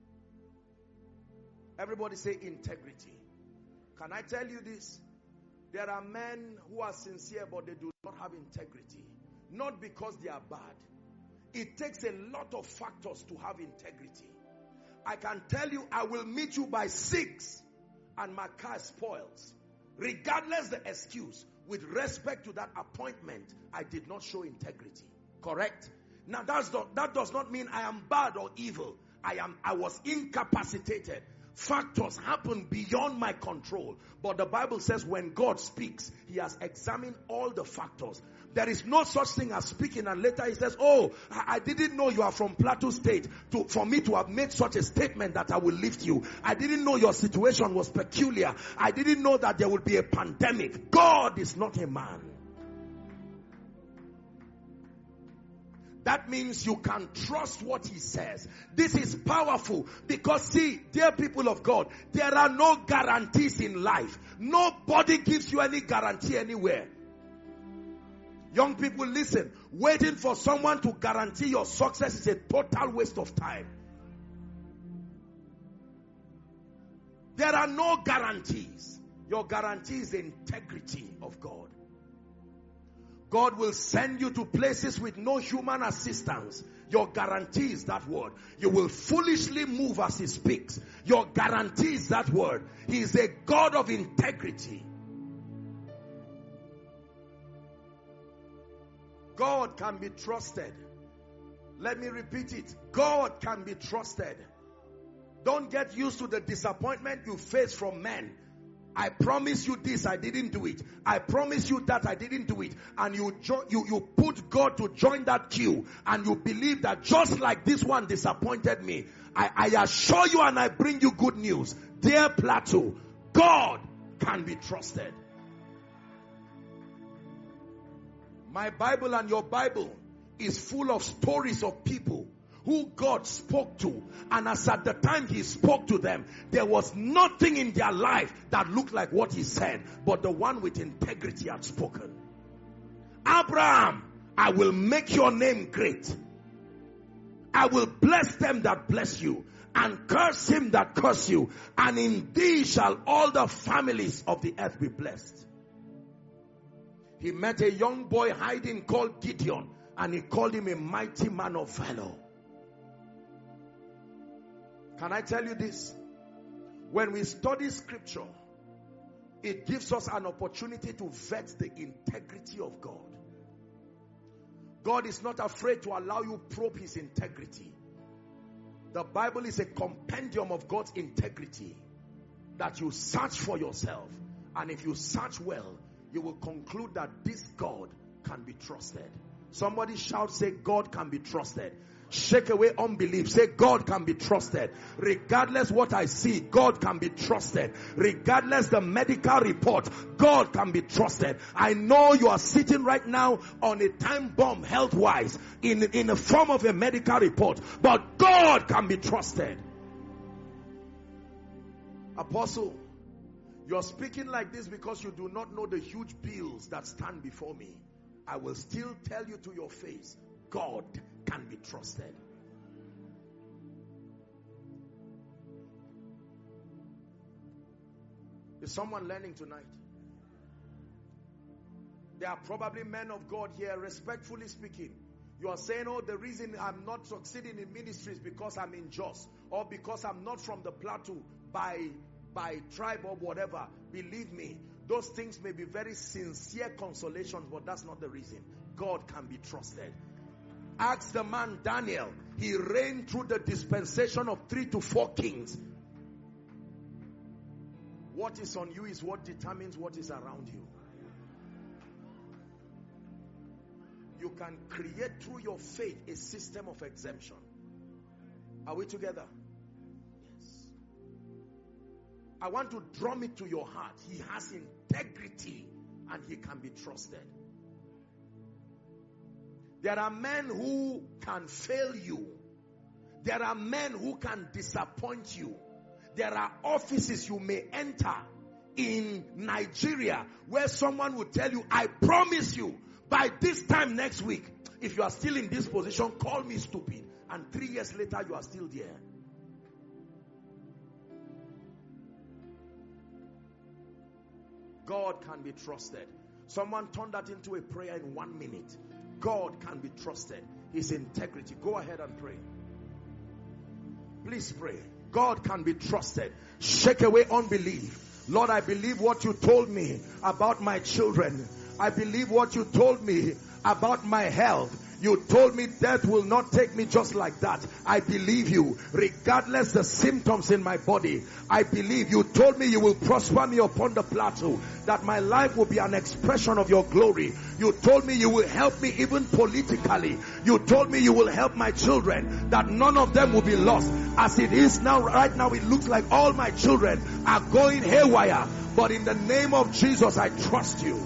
Everybody say integrity. Can I tell you this? There are men who are sincere, but they do not have integrity. Not because they are bad. It takes a lot of factors to have integrity. I can tell you, I will meet you by 6 and my car spoils. Regardless the excuse, with respect to that appointment, I did not show integrity. Correct? Now that does not mean I am bad or evil. I was incapacitated. Factors happen beyond my control. But the Bible says when God speaks, he has examined all the factors. There is no such thing as speaking and later he says, oh, I didn't know you are from Plateau State for me to have made such a statement that I will lift you. I didn't know your situation was peculiar. I didn't know that there would be a pandemic. God is not a man. That means you can trust what he says. This is powerful because see, dear people of God, there are no guarantees in life. Nobody gives you any guarantee anywhere. Young people, listen. Waiting for someone to guarantee your success is a total waste of time. There are no guarantees. Your guarantee is the integrity of God. God will send you to places with no human assistance. Your guarantee is that word. You will foolishly move as he speaks. Your guarantee is that word. He is a God of integrity. God can be trusted. Let me repeat it. God can be trusted. Don't get used to the disappointment you face from men. I promise you this, I didn't do it. I promise you that, I didn't do it. And you put God to join that queue. And you believe that just like this one disappointed me, I assure you and I bring you good news. Dear Plateau, God can be trusted. My Bible and your Bible is full of stories of people who God spoke to, and as at the time he spoke to them, there was nothing in their life that looked like what he said, but the one with integrity had spoken. Abraham, I will make your name great. I will bless them that bless you, and curse him that curse you, and in thee shall all the families of the earth be blessed. He met a young boy hiding called Gideon, and he called him a mighty man of valor. Can I tell you this? When we study scripture, it gives us an opportunity to vet the integrity of God. God is not afraid to allow you probe his integrity. The Bible is a compendium of God's integrity that you search for yourself. And if you search well, you will conclude that this God can be trusted. Somebody shout, say, God can be trusted. Shake away unbelief. Say, God can be trusted. Regardless what I see, God can be trusted. Regardless the medical report, God can be trusted. I know you are sitting right now on a time bomb health-wise in the form of a medical report, but God can be trusted. Apostle, you're speaking like this because you do not know the huge bills that stand before me. I will still tell you to your face, God can be trusted. Is someone learning tonight? There are probably men of God here, respectfully speaking. You are saying, oh, the reason I'm not succeeding in ministry is because I'm in Jos, or because I'm not from the Plateau by tribe or whatever. Believe me, those things may be very sincere consolations, but that's not the reason. God can be trusted. Ask the man Daniel. He reigned through the dispensation of 3 to 4 kings. What is on you is what determines what is around you. You can create through your faith a system of exemption. Are we together? Yes. I want to drum it to your heart. He has integrity and he can be trusted. There are men who can fail you. There are men who can disappoint you. There are offices you may enter in Nigeria where someone will tell you, I promise you, by this time next week, if you are still in this position, call me stupid. And 3 years later, you are still there. God can be trusted. Someone turned that into a prayer in 1 minute. God can be trusted. His integrity. Go ahead and pray. Please pray. God can be trusted. Shake away unbelief. Lord, I believe what you told me about my children. I believe what you told me about my health. You told me death will not take me just like that. I believe you, regardless the symptoms in my body. I believe you told me you will prosper me upon the plateau, that my life will be an expression of your glory. You told me you will help me even politically. You told me you will help my children, that none of them will be lost. As it is now, right now, it looks like all my children are going haywire. But in the name of Jesus, I trust you.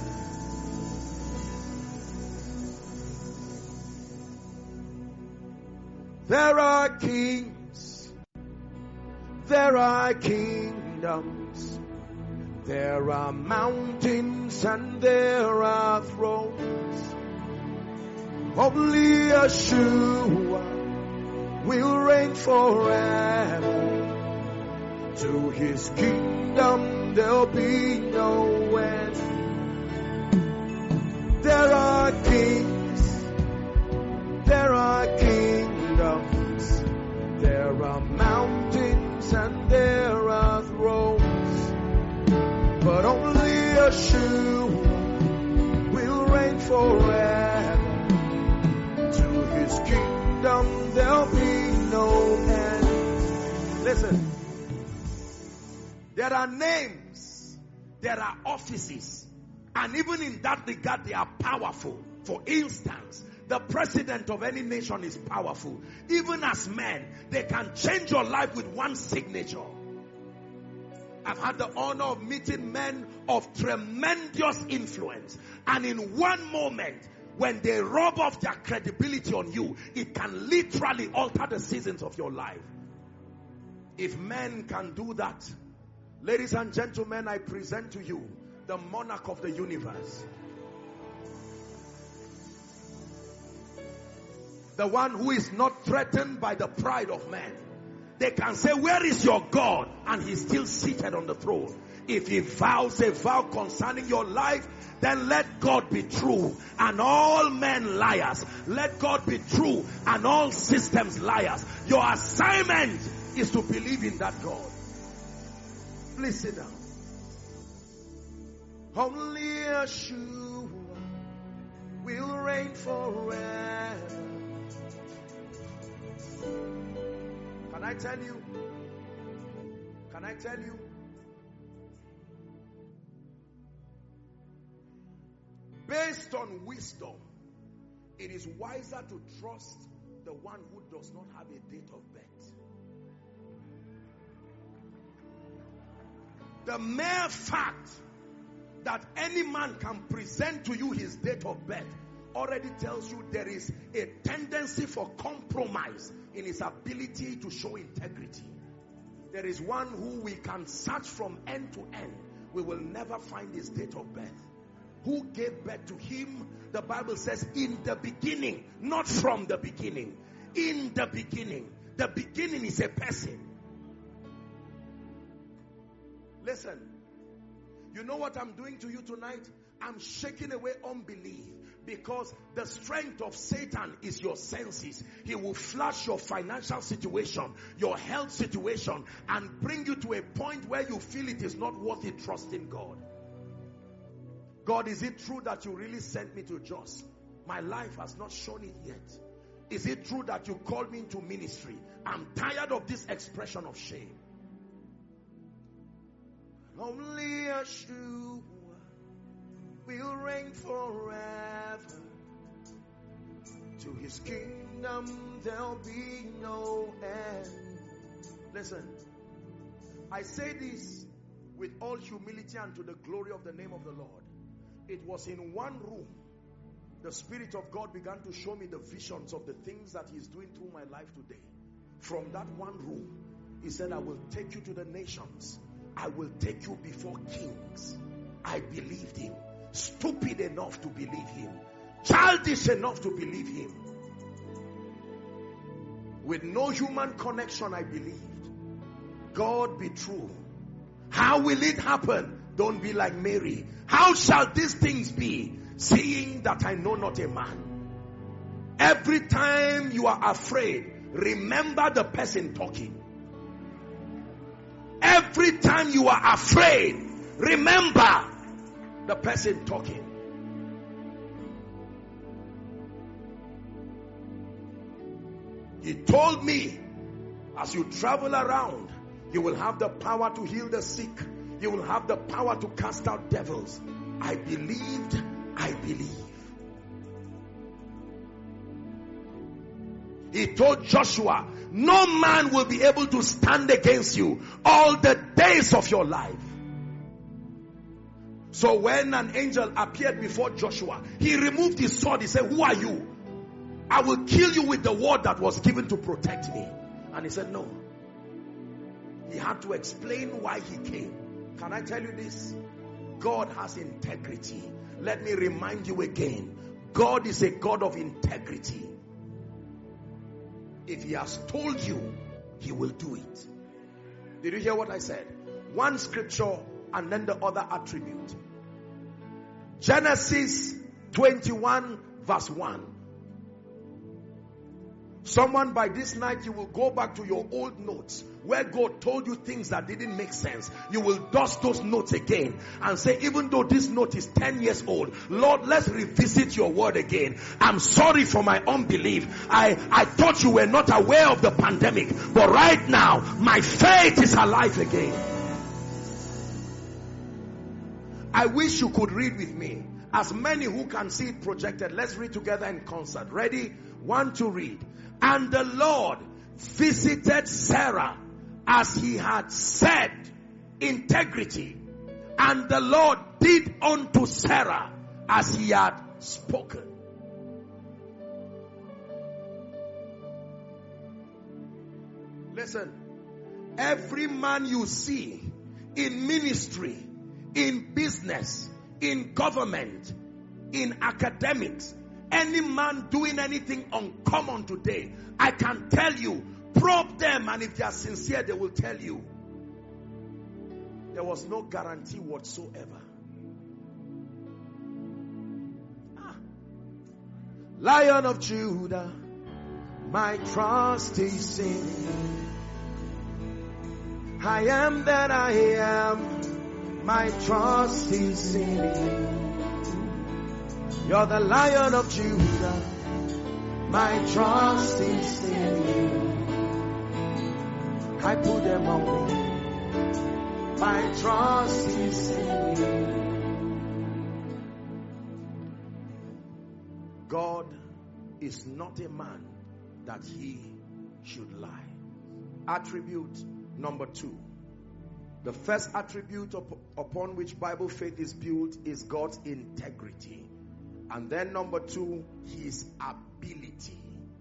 There are kings, there are kingdoms, there are mountains and there are thrones. Only Yeshua will reign forever. To his kingdom there'll be no end. There are kings, there are kingdoms, there are mountains and there are thrones, but only Yeshua will reign forever. To his kingdom there'll be no end. Listen, there are names, there are offices, and even in that regard they are powerful. For instance, the president of any nation is powerful. Even as men, they can change your life with one signature. I've had the honor of meeting men of tremendous influence. And in one moment, when they rub off their credibility on you, it can literally alter the seasons of your life. If men can do that, ladies and gentlemen, I present to you the monarch of the universe. The one who is not threatened by the pride of man. They can say, where is your God? And he's still seated on the throne. If he vows a vow concerning your life, then let God be true and all men liars. Let God be true and all systems liars. Your assignment is to believe in that God. Please sit down. Only Yeshua will reign forever. Can I tell you? Can I tell you? Based on wisdom, it is wiser to trust the one who does not have a date of birth. The mere fact that any man can present to you his date of birth already tells you there is a tendency for compromise in his ability to show integrity. There is one who we can search from end to end. We will never find his date of birth. Who gave birth to him? The Bible says in the beginning, not from the beginning. In the beginning. The beginning is a person. Listen, you know what I'm doing to you tonight? I'm shaking away unbelief, because the strength of Satan is your senses. He will flash your financial situation, your health situation, and bring you to a point where you feel it is not worth it trusting God. God, is it true that you really sent me to Jos? My life has not shown it yet. Is it true that you called me into ministry? I'm tired of this expression of shame. Only Yeshua will reign forever. To his kingdom there'll be no end. Listen, I say this with all humility and to the glory of the name of the Lord. It was in one room the Spirit of God began to show me the visions of the things that He's doing through my life today. From that one room, He said, I will take you to the nations. I will take you before kings. I believed Him. Stupid enough to believe Him. Childish enough to believe Him. With no human connection, I believed. God be true. How will it happen? Don't be like Mary. How shall these things be, seeing that I know not a man? Every time you are afraid, remember the person talking. Every time you are afraid, remember the person talking. He told me, as you travel around, you will have the power to heal the sick. You will have the power to cast out devils. I believed, I believe. He told Joshua, no man will be able to stand against you all the days of your life. So when an angel appeared before Joshua, he removed his sword. He said, who are you? I will kill you with the word that was given to protect me. And he said, no. He had to explain why he came. Can I tell you this? God has integrity. Let me remind you again. God is a God of integrity. If He has told you, He will do it. Did you hear what I said? One scripture and then the other attribute. Genesis 21 verse 1. Someone, by this night, you will go back to your old notes where God told you things that didn't make sense. You will dust those notes again and say, even though this note is 10 years old, Lord, let's revisit your word again. I'm sorry for my unbelief. I thought you were not aware of the pandemic, but right now, my faith is alive again. I wish you could read with me. As many who can see it projected, let's read together in concert. Ready? 1, 2, read. And the Lord visited Sarah as He had said, integrity. And the Lord did unto Sarah as He had spoken. Listen, every man you see in ministry, in business, in government, in academics, any man doing anything uncommon today, I can tell you, probe them, and if they are sincere, they will tell you there was no guarantee whatsoever. Lion of Judah, my trust is in you. I am that I am, my trust is in you. You're the Lion of Judah, my trust is in you. I put them on me, my trust is in you. God is not a man that He should lie. Attribute number 2. The first attribute upon which Bible faith is built is God's integrity. And then number 2, His ability.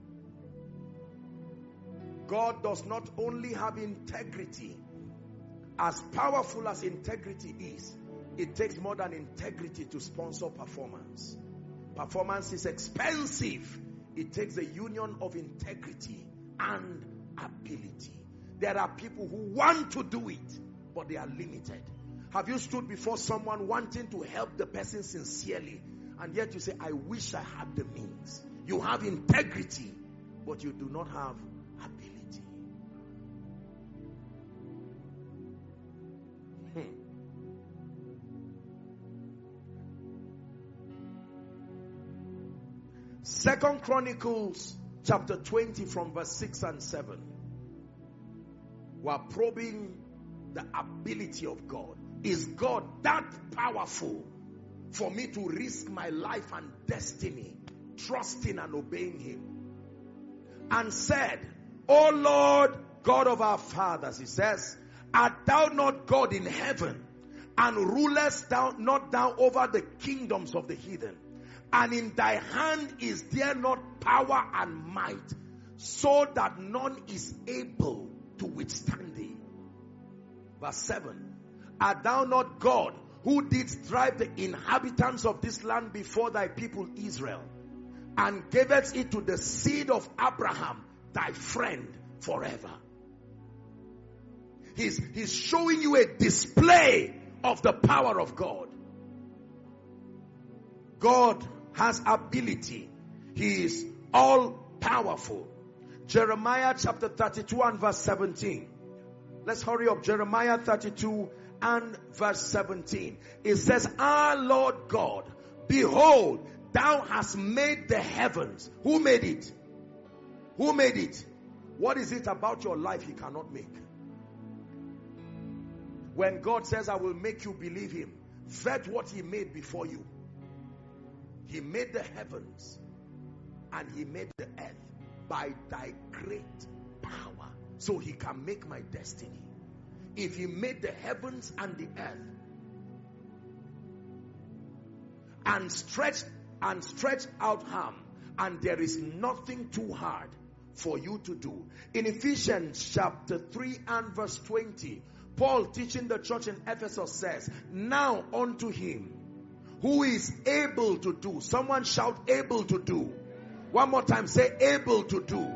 God does not only have integrity. As powerful as integrity is, it takes more than integrity to sponsor performance. Performance is expensive. It takes the union of integrity and ability. There are people who want to do it, but they are limited. Have you stood before someone wanting to help the person sincerely, and yet you say, I wish I had the means? You have integrity, but you do not have ability. 2 Chronicles chapter 20 from verse 6 and 7. We are probing the ability of God. Is God that powerful for me to risk my life and destiny, trusting and obeying Him? And said, O Lord God of our fathers, He says, art thou not God in heaven, and rulest thou not thou over the kingdoms of the heathen? And in thy hand is there not power and might, so that none is able to withstand thee. Verse 7. Art thou not God, who didst drive the inhabitants of this land before thy people Israel, and gavest it to the seed of Abraham, thy friend, forever? He's showing you a display of the power of God. God has ability. He is all powerful. Jeremiah chapter 32 and verse 17. Let's hurry up. Jeremiah 32 and verse 17. It says, Our Lord God, behold, thou hast made the heavens. Who made it? Who made it? What is it about your life he cannot make? When God says, I will make you believe him, vet what he made before you. He made the heavens and he made the earth by thy great power. So he can make my destiny. If he made the heavens and the earth and stretched out arm, and there is nothing too hard for you to do. In Ephesians chapter 3 and verse 20, Paul, teaching the church in Ephesus, says, now unto him who is able to do. Someone shout, able to do. One more time, say able to do.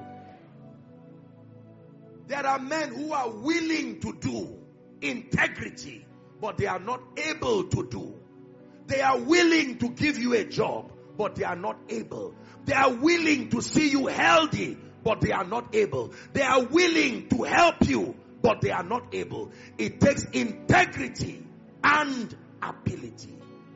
There are men who are willing to do integrity, but they are not able to do. They are willing to give you a job, but they are not able. They are willing to see you healthy, but they are not able. They are willing to help you, but they are not able. It takes integrity and ability.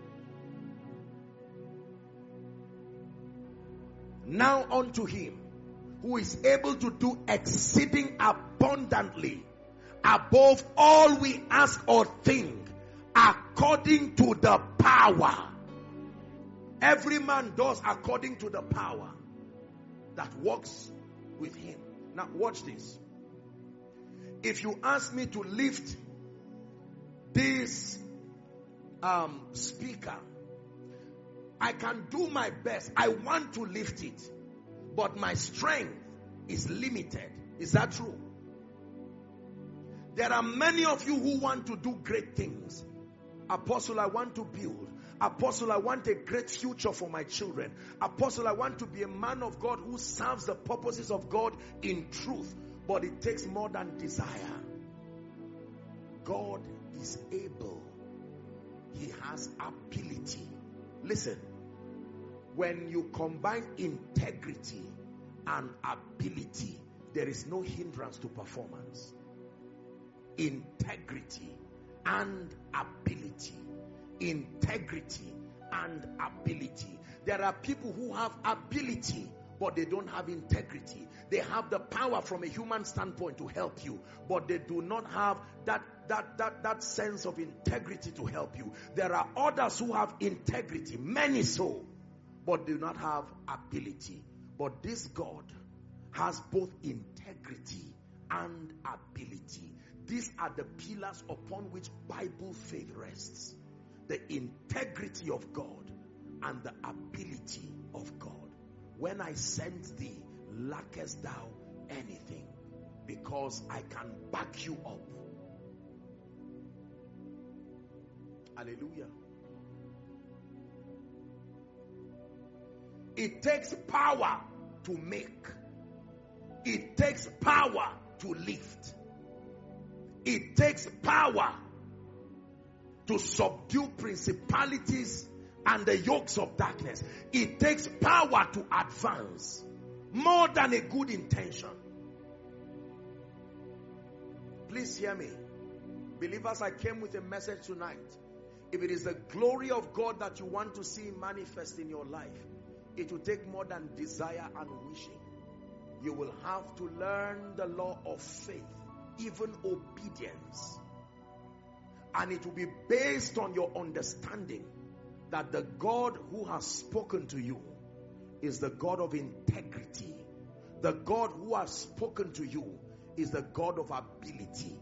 Now unto him who is able to do exceeding abundantly above all we ask or think, according to the power. Every man does according to the power that works with him. Now watch this. If you ask me to lift this speaker, I can do my best. I want to lift it, but my strength is limited. Is that true? There are many of you who want to do great things. Apostle, I want to build. Apostle, I want a great future for my children. Apostle, I want to be a man of God who serves the purposes of God in truth. But it takes more than desire. God is able. He has ability. Listen, when you combine integrity and ability, there is no hindrance to performance. Integrity and ability. Integrity and ability. There are people who have ability, but they don't have integrity. They have the power from a human standpoint to help you, but they do not have that sense of integrity to help you. There are others who have integrity, many so, but do not have ability. But this God has both integrity and ability. These are the pillars upon which Bible faith rests. The integrity of God and the ability of God. When I sent thee, lackest thou anything? Because I can back you up. Hallelujah. It takes power to make. It takes power to lift. It takes power to subdue principalities and the yokes of darkness. It takes power to advance more than a good intention. Please hear me. Believers, I came with a message tonight. If it is the glory of God that you want to see manifest in your life, it will take more than desire and wishing. You will have to learn the law of faith, even obedience. And it will be based on your understanding that the God who has spoken to you is the God of integrity. The God who has spoken to you is the God of ability.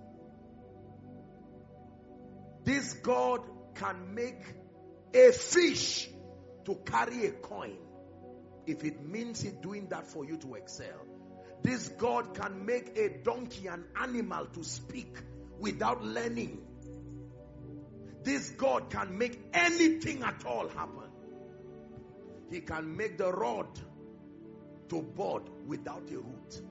This God can make a fish to carry a coin if it means He's doing that for you to excel. This God can make a donkey an animal to speak without learning. This God can make anything at all happen. He can make the rod to bud without a root.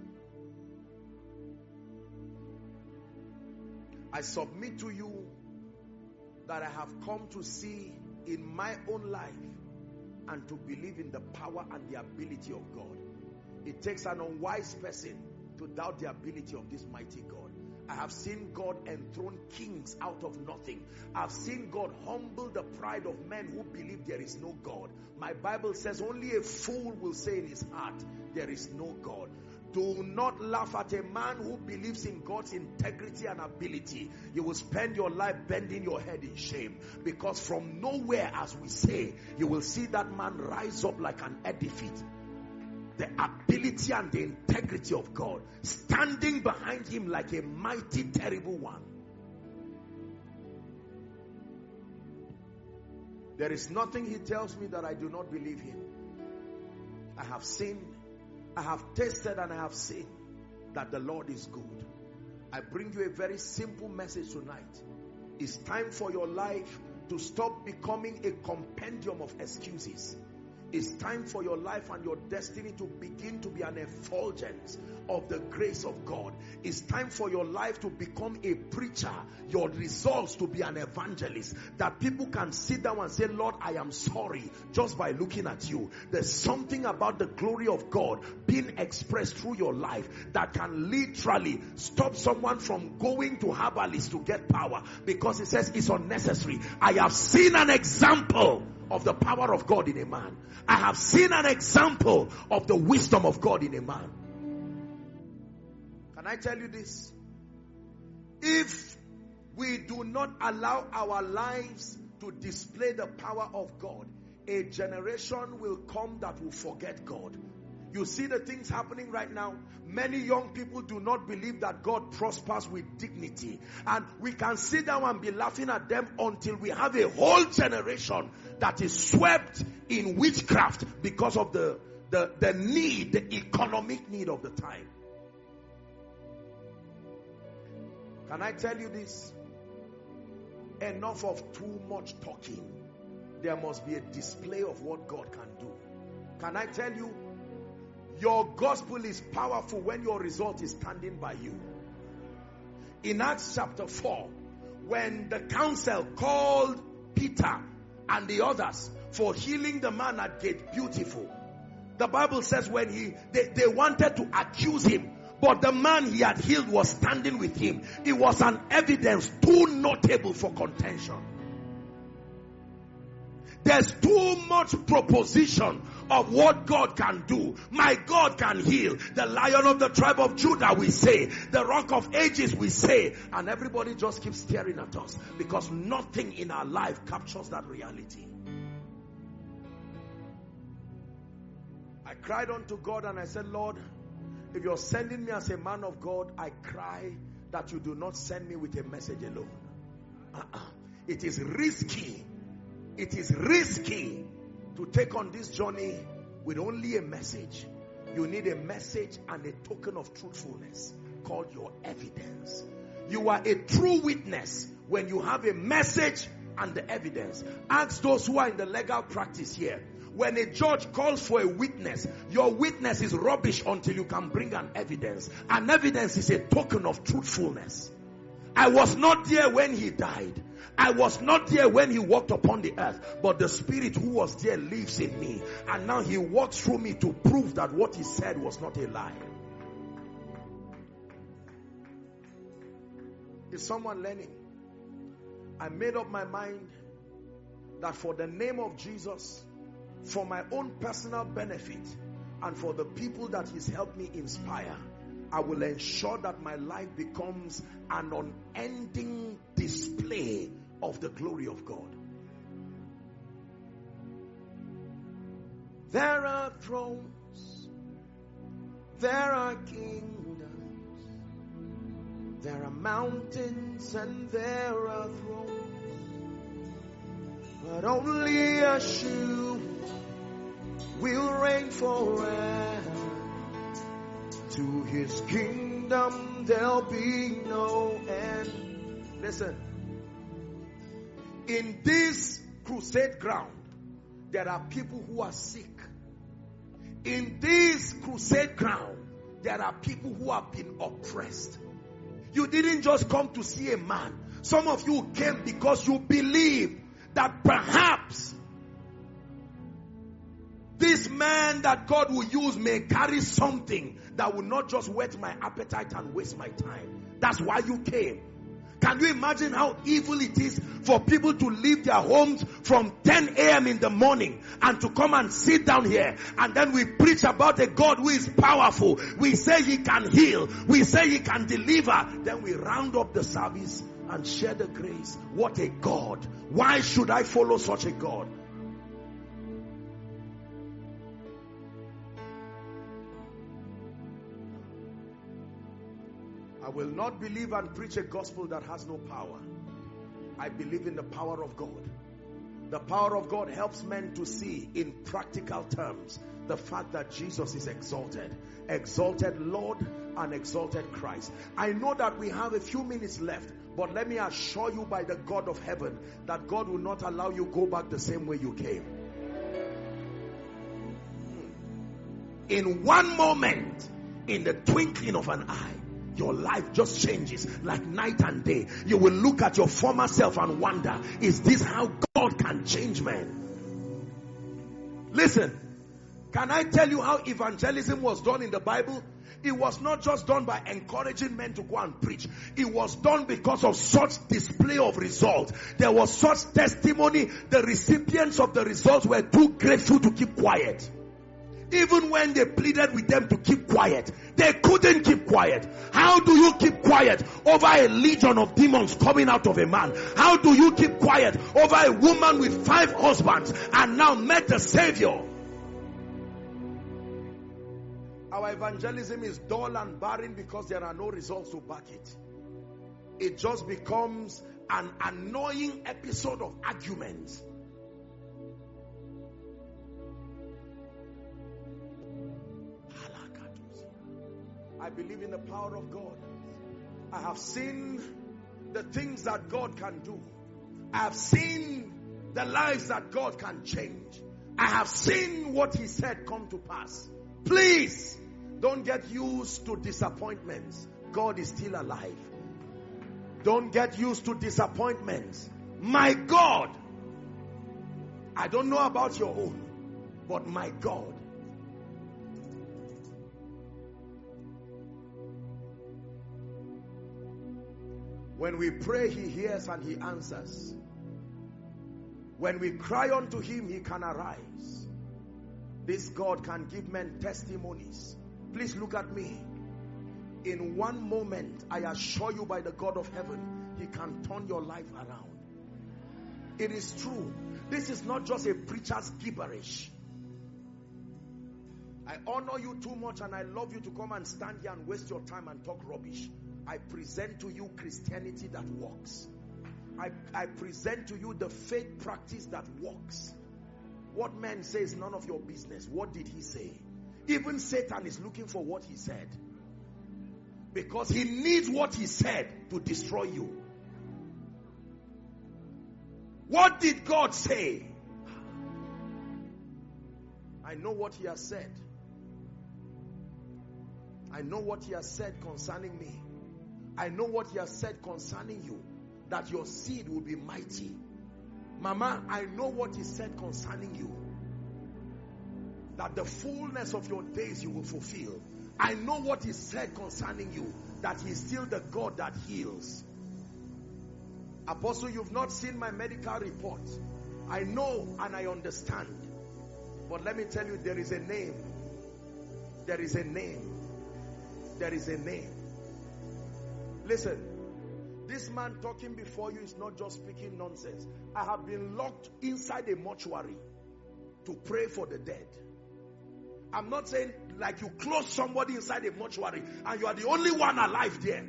I submit to you that I have come to see in my own life and to believe in the power and the ability of God. It takes an unwise person to doubt the ability of this mighty God. I have seen God enthrone kings out of nothing. I've seen God humble the pride of men who believe there is no God. My Bible says only a fool will say in his heart, there is no God. Do not laugh at a man who believes in God's integrity and ability. You will spend your life bending your head in shame, because from nowhere, as we say, you will see that man rise up like an edifice. The ability and the integrity of God standing behind him like a mighty, terrible one. There is nothing he tells me that I do not believe him. I have seen, I have tasted, and I have seen that the Lord is good. I bring you a very simple message tonight. It's time for your life to stop becoming a compendium of excuses. It's time for your life and your destiny to begin to be an effulgence of the grace of God. It's time for your life to become a preacher, your results to be an evangelist, that people can sit down and say, Lord, I am sorry, just by looking at you. There's something about the glory of God being expressed through your life that can literally stop someone from going to herbalists to get power, because it says it's unnecessary. I have seen an example of the power of God in a man. I have seen an example of the wisdom of God in a man. Can I tell you this? If we do not allow our lives to display the power of God, a generation will come that will forget God. You see the things happening right now. Many young people do not believe that God prospers with dignity. And we can sit down and be laughing at them until we have a whole generation that is swept in witchcraft because of the need, the economic need of the time. Can I tell you this? Enough of too much talking. There must be a display of what God can do. Can I tell you? Your gospel is powerful when your result is standing by you. In Acts chapter 4, when the council called Peter and the others for healing the man at Gate Beautiful, the Bible says when they wanted to accuse him, but the man he had healed was standing with him. It was an evidence too notable for contention. There's too much proposition of what God can do. My God can heal. The Lion of the tribe of Judah, we say. The Rock of Ages, we say. And everybody just keeps staring at us because nothing in our life captures that reality. I cried unto God and I said, Lord, if you're sending me as a man of God, I cry that you do not send me with a message alone. It is risky. It is risky to take on this journey with only a message. You need a message and a token of truthfulness called your evidence. You are a true witness when you have a message and the evidence. Ask those who are in the legal practice here. When a judge calls for a witness, your witness is rubbish until you can bring an evidence. An evidence is a token of truthfulness. I was not there when he died. I was not there when he walked upon the earth, but the Spirit who was there lives in me, and now he walks through me to prove that what he said was not a lie. Is someone learning? I made up my mind that for the name of Jesus, for my own personal benefit, and for the people that he's helped me inspire, I will ensure that my life becomes an unending display of the glory of God. There are thrones, there are kingdoms, there are mountains and there are thrones, but only Yeshua will reign forever. To his kingdom there'll be no end. Listen. In this crusade ground, there are people who are sick. In this crusade ground, there are people who have been oppressed. You didn't just come to see a man. Some of you came because you believe that perhaps this man that God will use may carry something that will not just whet my appetite and waste my time. That's why you came. Can you imagine how evil it is for people to leave their homes from 10 a.m. in the morning and to come and sit down here, and then we preach about a God who is powerful. We say he can heal. We say he can deliver. Then we round up the service and share the grace. What a God. Why should I follow such a God? I will not believe and preach a gospel that has no power. I believe in the power of God. The power of God helps men to see in practical terms the fact that Jesus is exalted. Exalted Lord and exalted Christ. I know that we have a few minutes left, but let me assure you by the God of heaven that God will not allow you go back the same way you came. In one moment, in the twinkling of an eye, your life just changes like night and day. You will look at your former self and wonder, is this how God can change men? Listen, can I tell you how evangelism was done in the Bible? It was not just done by encouraging men to go and preach. It was done because of such display of results. There was such testimony. The recipients of the results were too grateful to keep quiet. Even when they pleaded with them to keep quiet, they couldn't keep quiet. How do you keep quiet over a legion of demons coming out of a man? How do you keep quiet over a woman with 5 husbands and now met the Savior? Our evangelism is dull and barren because there are no results to back it. It just becomes an annoying episode of arguments. I believe in the power of God. I have seen the things that God can do. I have seen the lives that God can change. I have seen what he said come to pass. Please, don't get used to disappointments. God is still alive. Don't get used to disappointments. My God, I don't know about your own, but my God. When we pray, he hears and he answers. When we cry unto him, he can arise. This God can give men testimonies. Please look at me. In one moment, I assure you by the God of heaven, he can turn your life around. It is true. This is not just a preacher's gibberish. I honor you too much and I love you to come and stand here and waste your time and talk rubbish. I present to you Christianity that works. I present to you the faith practice that works. What man says, none of your business. What did he say? Even Satan is looking for what he said. Because he needs what he said to destroy you. What did God say? I know what he has said. I know what he has said concerning me. I know what he has said concerning you. That your seed will be mighty. Mama, I know what he said concerning you. That the fullness of your days you will fulfill. I know what he said concerning you. That he is still the God that heals. Apostle, you've not seen my medical report. I know and I understand. But let me tell you, there is a name. There is a name. There is a name. Listen, this man talking before you is not just speaking nonsense. I have been locked inside a mortuary to pray for the dead. I'm not saying like you close somebody inside a mortuary and you are the only one alive there.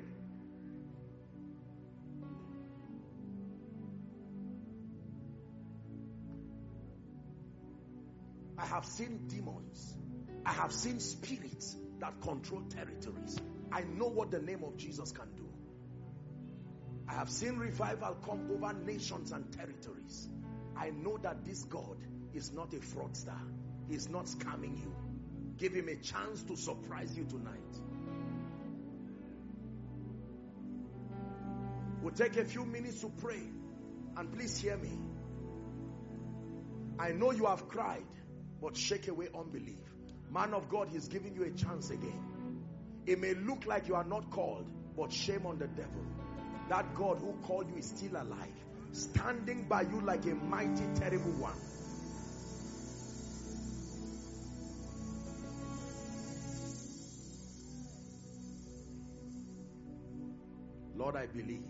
I have seen demons. I have seen spirits that control territories. I know what the name of Jesus can do. I have seen revival come over nations and territories. I know that this God is not a fraudster. He is not scamming you. Give him a chance to surprise you tonight. We'll take a few minutes to pray. And please hear me. I know you have cried, but shake away unbelief. Man of God, he's giving you a chance again. It may look like you are not called, but shame on the devil. That God who called you is still alive, standing by you like a mighty, terrible one. Lord, I believe.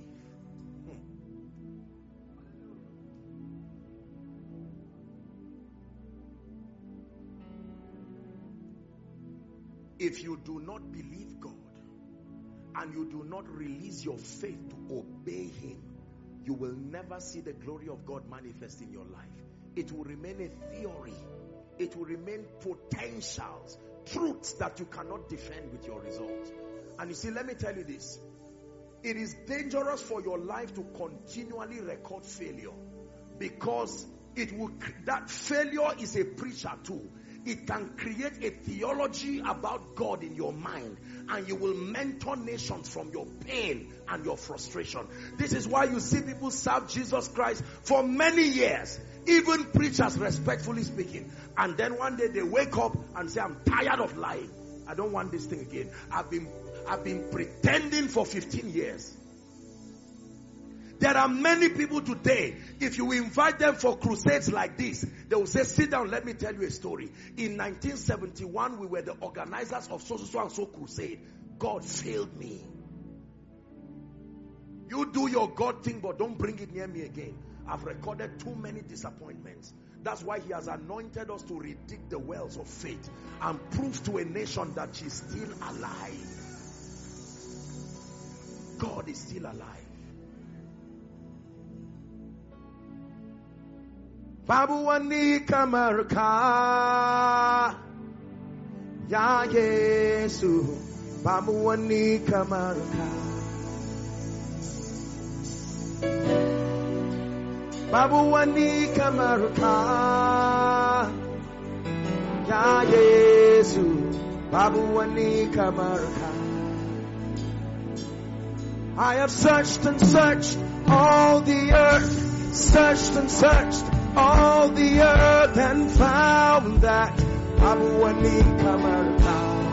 If you do not believe God and you do not release your faith to obey him, you will never see the glory of God manifest in your life. It will remain a theory. It will remain potentials, truths that you cannot defend with your results. And you see, let me tell you this. It is dangerous for your life to continually record failure, because that failure is a preacher too. It can create a theology about God in your mind, and you will mentor nations from your pain and your frustration. This is why you see people serve Jesus Christ for many years, even preachers, respectfully speaking, and then one day they wake up and say, I'm tired of lying. I don't want this thing again. I've been pretending for 15 years. There are many people today, if you invite them for crusades like this, they will say, sit down, let me tell you a story. In 1971, we were the organizers of so and so crusade. God failed me. You do your God thing, but don't bring it near me again. I've recorded too many disappointments. That's why he has anointed us to redig the wells of faith and prove to a nation that she's still alive. God is still alive. Babu wani kamar ka ya Yesu, babu wani kamar ka, babu wani kamar ka ya Yesu, babu wani kamar ka. I have searched and searched all the earth, searched and searched all the earth, and found that Babu wani kamar ka.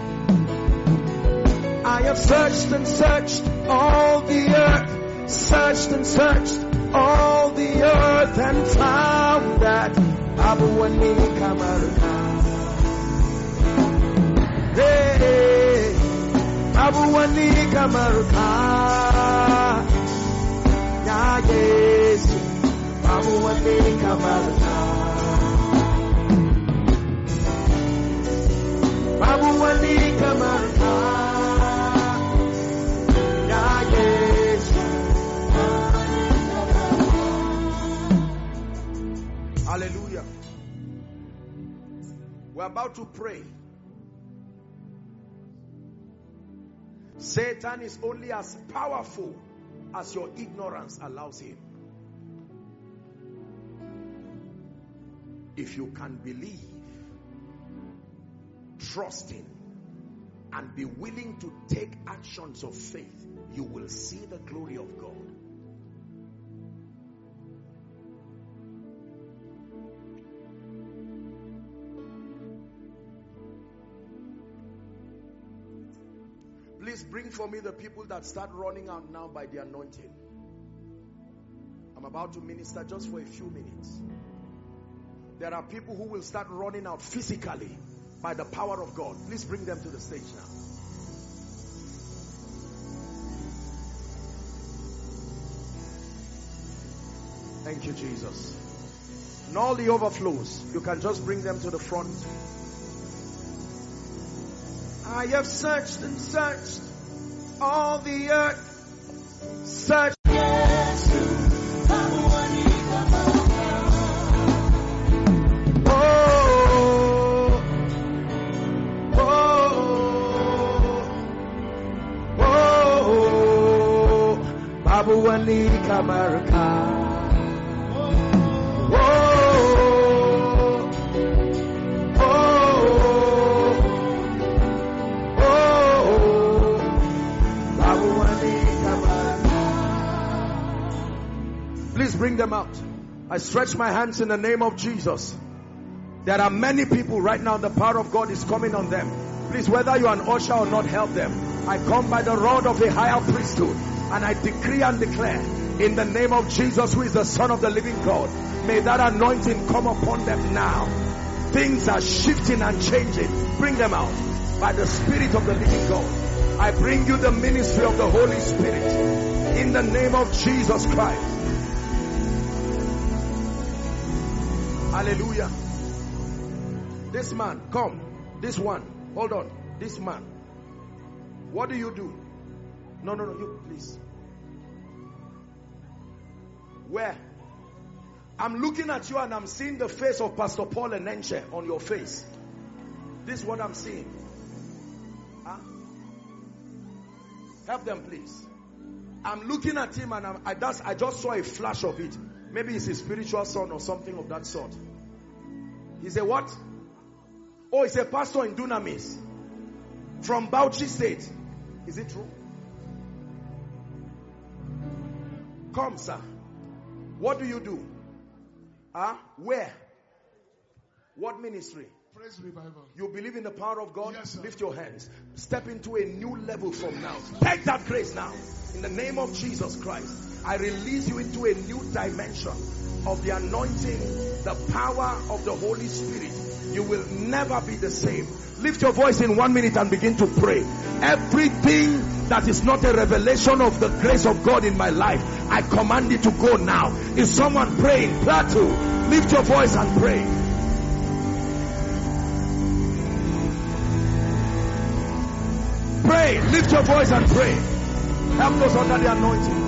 I have searched and searched all the earth, searched and searched all the earth, and found that Babu wani kamar ka. Hey, Babu wani kamar ka ya Yesu, Babu wani kamar ka, Babu wani kamar ka ya Yesu. Hallelujah. We're about to pray. Satan is only as powerful as your ignorance allows him. If you can believe, trust him, and be willing to take actions of faith, you will see the glory of God. Please bring for me the people that start running out now by the anointing. I'm about to minister just for a few minutes. There are people who will start running out physically by the power of God. Please bring them to the stage now. Thank you, Jesus. And all the overflows, you can just bring them to the front. I have searched and searched all the earth, searched. Oh, Babu Wani Kamarka. Please bring them out. I stretch my hands in the name of Jesus. There are many people right now, the power of God is coming on them. Please, whether you are an usher or not, help them. I come by the rod of a higher priesthood and I decree and declare in the name of Jesus, who is the Son of the living God, may that anointing come upon them now. Things are shifting and changing. Bring them out by the Spirit of the living God. I bring you the ministry of the Holy Spirit in the name of Jesus Christ. Hallelujah. This man, come. This one, hold on. This man, what do you do? No, you please. Where? I'm looking at you and I'm seeing the face of Pastor Paul Enenche on your face. This is what I'm seeing. Huh? Help them, please. I'm looking at him and I just saw a flash of it. Maybe he's a spiritual son or something of that sort. He's a what? Oh, he's a pastor in Dunamis. From Bauchi State. Is it true? Come, sir. What do you do? Where? What ministry? Praise revival. You believe in the power of God? Yes, sir. Lift your hands. Step into a new level from now. Take that grace now. In the name of Jesus Christ. I release you into a new dimension of the anointing, the power of the Holy Spirit. You will never be the same. Lift your voice in 1 minute and begin to pray. Everything that is not a revelation of the grace of God in my life, I command it to go now. Is someone praying? Plateau, lift your voice and pray. Pray, lift your voice and pray. Help those under the anointing.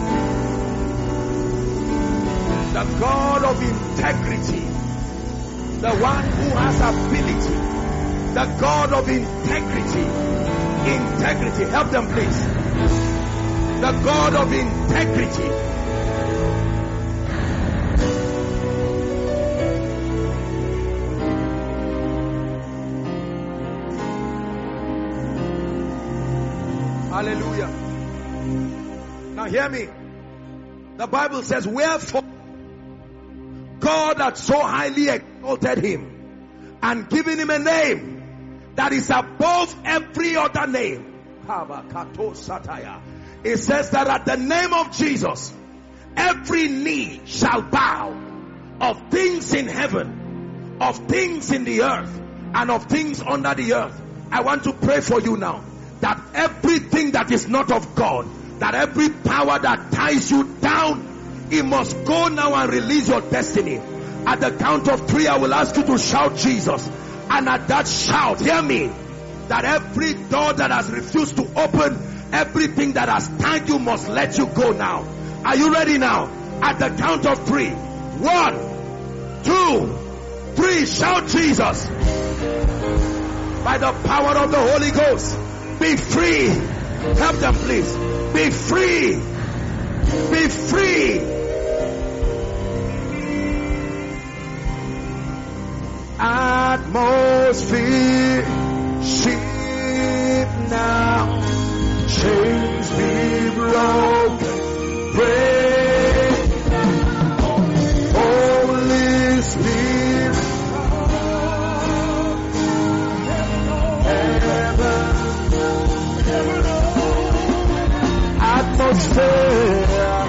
The God of integrity, the one who has ability, the God of integrity, help them please. The God of integrity. Hallelujah. Now hear me. The Bible says, wherefore God had so highly exalted him and given him a name that is above every other name. It says that at the name of Jesus, every knee shall bow, of things in heaven, of things in the earth, and of things under the earth. I want to pray for you now, that everything that is not of God, that every power that ties you down, it must go now and release your destiny. At the count of 3, I will ask you to shout Jesus. And at that shout, hear me, that every door that has refused to open, everything that has tied you must let you go now. Are you ready now? At the count of 3. 1, 2, 3. Shout Jesus. By the power of the Holy Ghost, be free. Help them please. Be free. Be free. Atmosphere shift now. Chains be broken. Break. Holy Spirit. Atmosphere.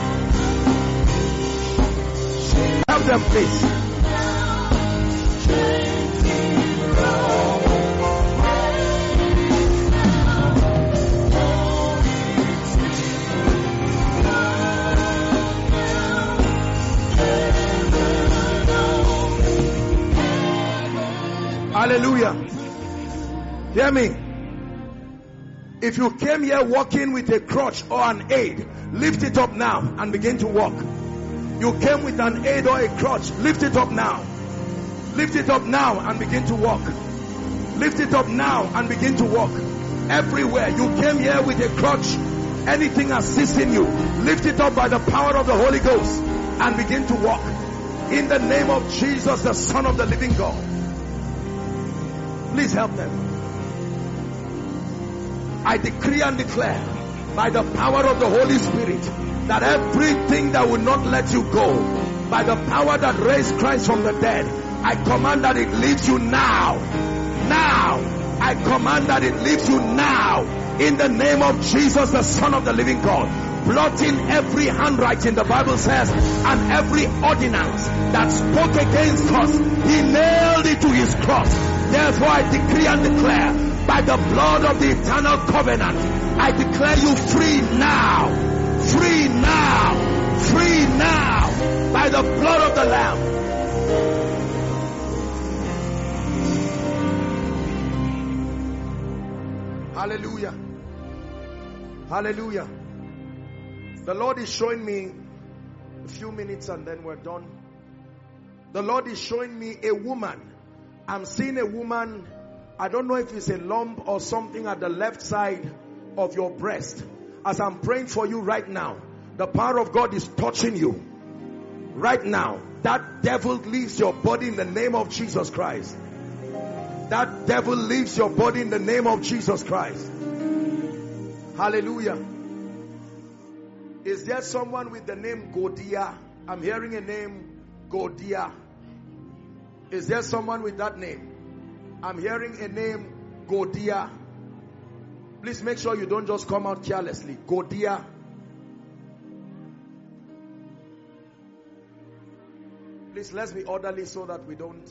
Help them please. Hallelujah. Hear me. If you came here walking with a crutch or an aid, lift it up now and begin to walk. You came with an aid or a crutch, lift it up now. Lift it up now and begin to walk. Lift it up now and begin to walk. Everywhere. You came here with a crutch anything assisting you, lift it up by the power of the Holy Ghost and begin to walk. In the name of Jesus, the Son of the living God. Please help them. I decree and declare by the power of the Holy Spirit that everything that will not let you go, by the power that raised Christ from the dead, I command that it leaves you now. Now. I command that it leaves you now. In the name of Jesus, the Son of the living God. Blotting every handwriting, the Bible says, and every ordinance that spoke against us, he nailed it to his cross. Therefore I decree and declare, by the blood of the eternal covenant, I declare you free now. Free now. Free now. By the blood of the Lamb. Hallelujah. Hallelujah. The Lord is showing me a few minutes and then we're done. The Lord is showing me a woman. I'm seeing a woman. I don't know if it's a lump or something at the left side of your breast. As I'm praying for you right now, the power of God is touching you. Right now, that devil leaves your body in the name of Jesus Christ. That devil leaves your body in the name of Jesus Christ. Hallelujah. Is there someone with the name Godia? I'm hearing a name Godia. Is there someone with that name? I'm hearing a name Godia. Please make sure you don't just come out carelessly. Godia. Please, let's be orderly so that we don't.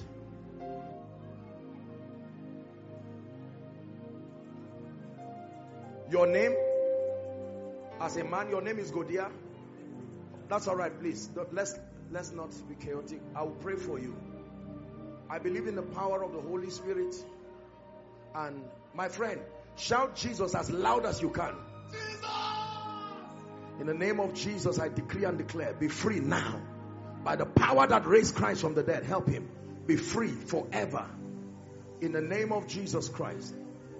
Your name, as a man, your name is Godia. That's all right, please. Let's not be chaotic. I will pray for you. I believe in the power of the Holy Spirit. And my friend, shout Jesus as loud as you can. Jesus! In the name of Jesus, I decree and declare, be free now. By the power that raised Christ from the dead, help him. Be free forever. In the name of Jesus Christ.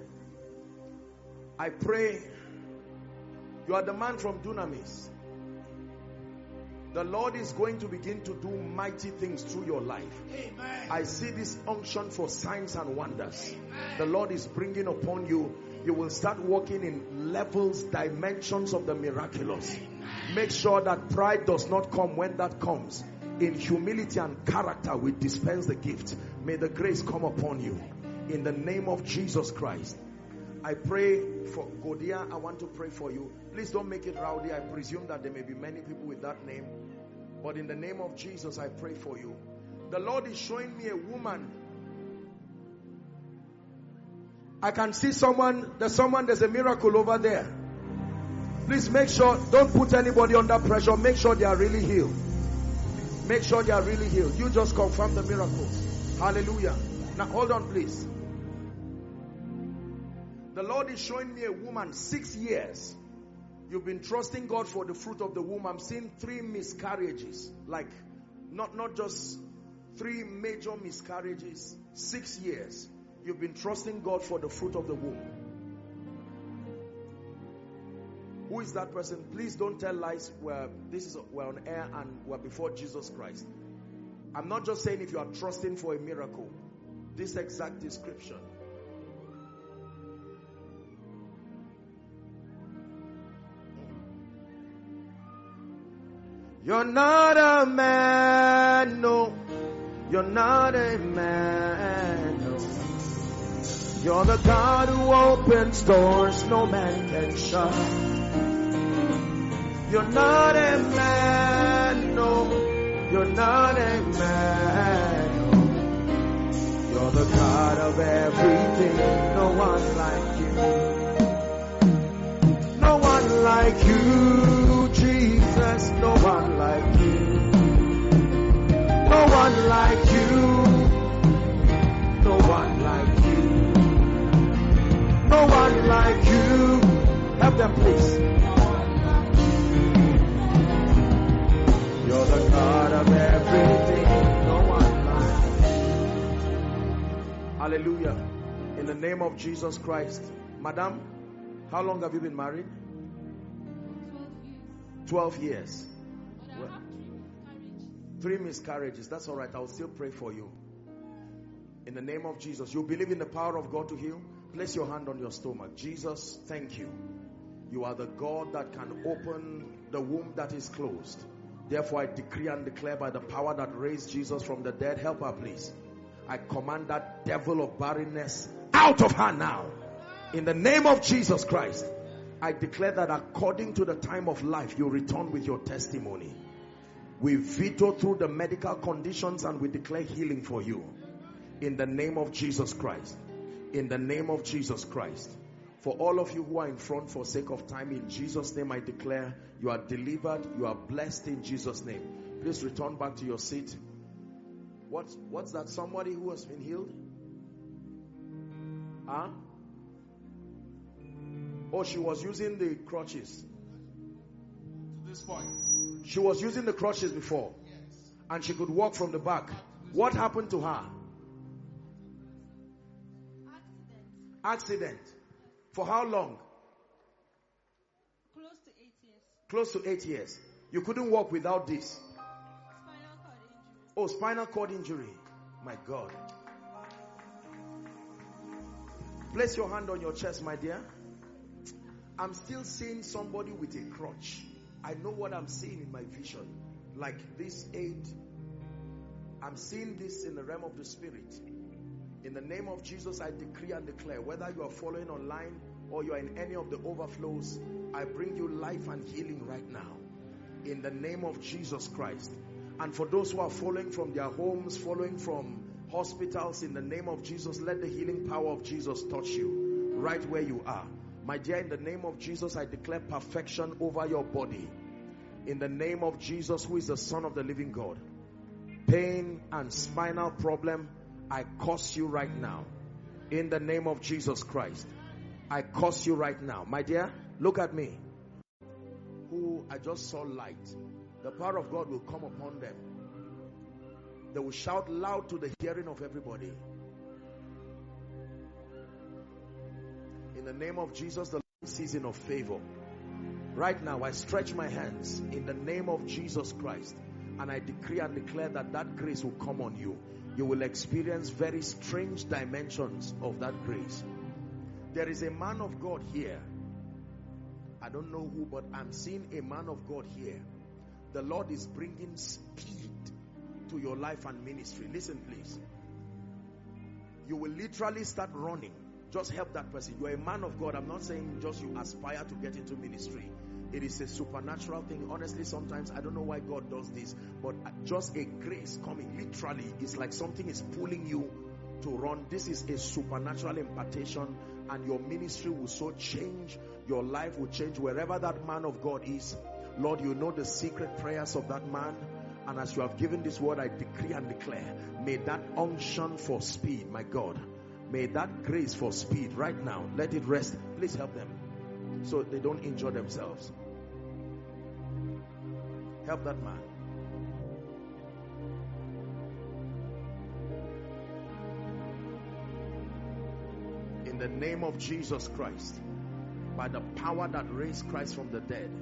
I pray, you are the man from Dunamis. The Lord is going to begin to do mighty things through your life. Amen. I see this unction for signs and wonders. Amen. The Lord is bringing upon you. You will start walking in levels, dimensions of the miraculous. Amen. Make sure that pride does not come when that comes. In humility and character, we dispense the gift. May the grace come upon you. In the name of Jesus Christ. I pray for Godia. I want to pray for you. Please don't make it rowdy. I presume that there may be many people with that name. But in the name of Jesus, I pray for you. The Lord is showing me a woman. I can see someone. There's a miracle over there. Please make sure, don't put anybody under pressure. Make sure they are really healed. Make sure they are really healed. You just confirm the miracles. Hallelujah. Now hold on, please. The Lord is showing me a woman, 6 years. You've been trusting God for the fruit of the womb. I'm seeing 3 miscarriages. Like, not just 3 major miscarriages. 6 years. You've been trusting God for the fruit of the womb. Who is that person? Please don't tell lies. We're on air and we're before Jesus Christ. I'm not just saying if you are trusting for a miracle. This exact description. You're not a man, no. You're not a man, no. You're the God who opens doors no man can shut. You're not a man, no. You're not a man, no. You're the God of everything. No one like you. No one like you, Jesus. No one like you. No one like you. No one like you. No one like you. Help them, please. You're the God of everything. No one like you. Hallelujah. In the name of Jesus Christ. Madam, how long have you been married? 12 years. But I Well, have 3 miscarriages. 3 miscarriages. That's all right. I'll still pray for you. In the name of Jesus. You believe in the power of God to heal? Place your hand on your stomach. Jesus, thank you. You are the God that can open the womb that is closed. Therefore, I decree and declare by the power that raised Jesus from the dead. Help her, please. I command that devil of barrenness out of her now. In the name of Jesus Christ. I declare that according to the time of life, you return with your testimony. We veto through the medical conditions and we declare healing for you. In the name of Jesus Christ. In the name of Jesus Christ. For all of you who are in front for sake of time, in Jesus' name I declare you are delivered, you are blessed in Jesus' name. Please return back to your seat. What's that? Somebody who has been healed? Huh? Oh, she was using the crutches. To this point. She was using the crutches before. Yes. And she could walk from the back. What happened to her? Accident. For how long? Close to 8 years. Close to 8 years. You couldn't walk without this. Spinal cord injury. Oh, spinal cord injury. My God. Place your hand on your chest, my dear. I'm still seeing somebody with a crutch. I know what I'm seeing in my vision. Like this aid. I'm seeing this in the realm of the spirit. In the name of Jesus, I decree and declare, whether you are following online or you are in any of the overflows, I bring you life and healing right now. In the name of Jesus Christ. And for those who are following from their homes, following from hospitals, in the name of Jesus, let the healing power of Jesus touch you right where you are. My dear, in the name of Jesus, I declare perfection over your body. In the name of Jesus, who is the Son of the living God. Pain and spinal problem, I curse you right now. In the name of Jesus Christ. I curse you right now. My dear, look at me. Who I just saw light. The power of God will come upon them. They will shout loud to the hearing of everybody. In the name of Jesus, the season of favor. Right now, I stretch my hands in the name of Jesus Christ. And I decree and declare that that grace will come on you. You will experience very strange dimensions of that grace. There is a man of God here. I don't know who, but I'm seeing a man of God here. The Lord is bringing speed to your life and ministry. Listen, please. You will literally start running. Just help that person. You are a man of God. I'm not saying just you aspire to get into ministry. It is a supernatural thing. Honestly, sometimes I don't know why God does this, but just a grace coming, literally, it's like something is pulling you to run. This is a supernatural impartation, and your ministry will so change. Your life will change wherever that man of God is. Lord, you know the secret prayers of that man, and as you have given this word, I decree and declare, may that unction for speed, my God, may that grace for speed right now, let it rest. Please help them so they don't injure themselves. Help that man. In the name of Jesus Christ, by the power that raised Christ from the dead.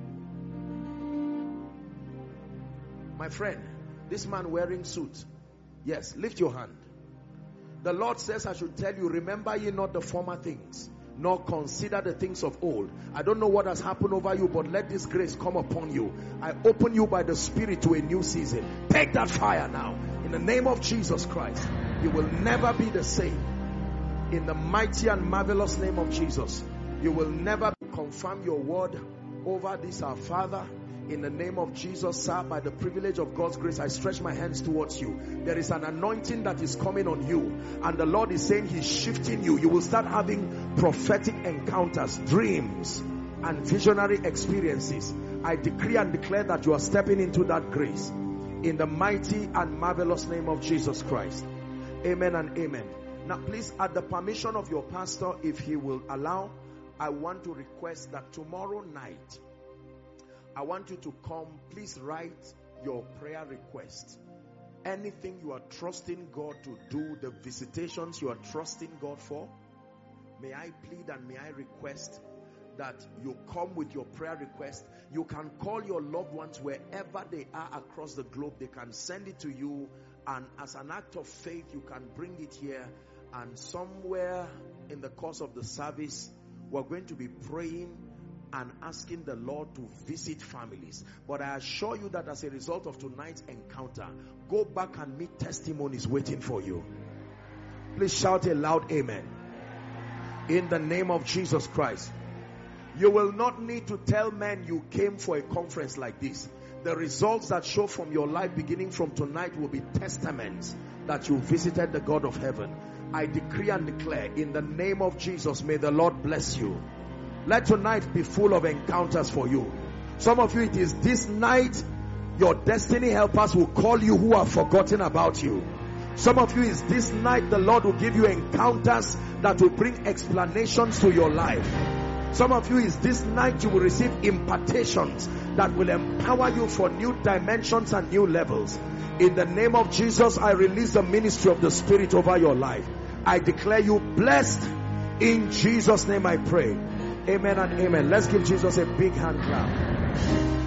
My friend, this man wearing suit. Yes, lift your hand. The Lord says I should tell you, remember ye not the former things, nor consider the things of old. I don't know what has happened over you, but let this grace come upon you. I open you by the Spirit to a new season. Take that fire now. In the name of Jesus Christ, you will never be the same. In the mighty and marvelous name of Jesus, you will never confirm your word over this, our Father. In the name of Jesus, sir, by the privilege of God's grace, I stretch my hands towards you. There is an anointing that is coming on you, and the Lord is saying He's shifting you. You will start having prophetic encounters, dreams, and visionary experiences. I decree and declare that you are stepping into that grace. In the mighty and marvelous name of Jesus Christ. Amen and amen. Now, please, at the permission of your pastor, if he will allow, I want to request that tomorrow night, I want you to come. Please write your prayer request. Anything you are trusting God to do, the visitations you are trusting God for, may I plead and may I request that you come with your prayer request. You can call your loved ones wherever they are across the globe. They can send it to you, and as an act of faith you can bring it here, and somewhere in the course of the service we're going to be praying and asking the Lord to visit families. But I assure you that as a result of tonight's encounter, go back and meet testimonies waiting for you. Please shout a loud amen. In the name of Jesus Christ. You will not need to tell men you came for a conference like this. The results that show from your life beginning from tonight will be testaments that you visited the God of heaven. I decree and declare in the name of Jesus, may the Lord bless you. Let tonight be full of encounters for you. Some of you, it is this night your destiny helpers will call you who have forgotten about you. Some of you, is this night the Lord will give you encounters that will bring explanations to your life. Some of you, is this night you will receive impartations that will empower you for new dimensions and new levels. In the name of Jesus, I release the ministry of the Spirit over your life. I declare you blessed. In Jesus' name I pray. Amen and amen. Let's give Jesus a big hand clap.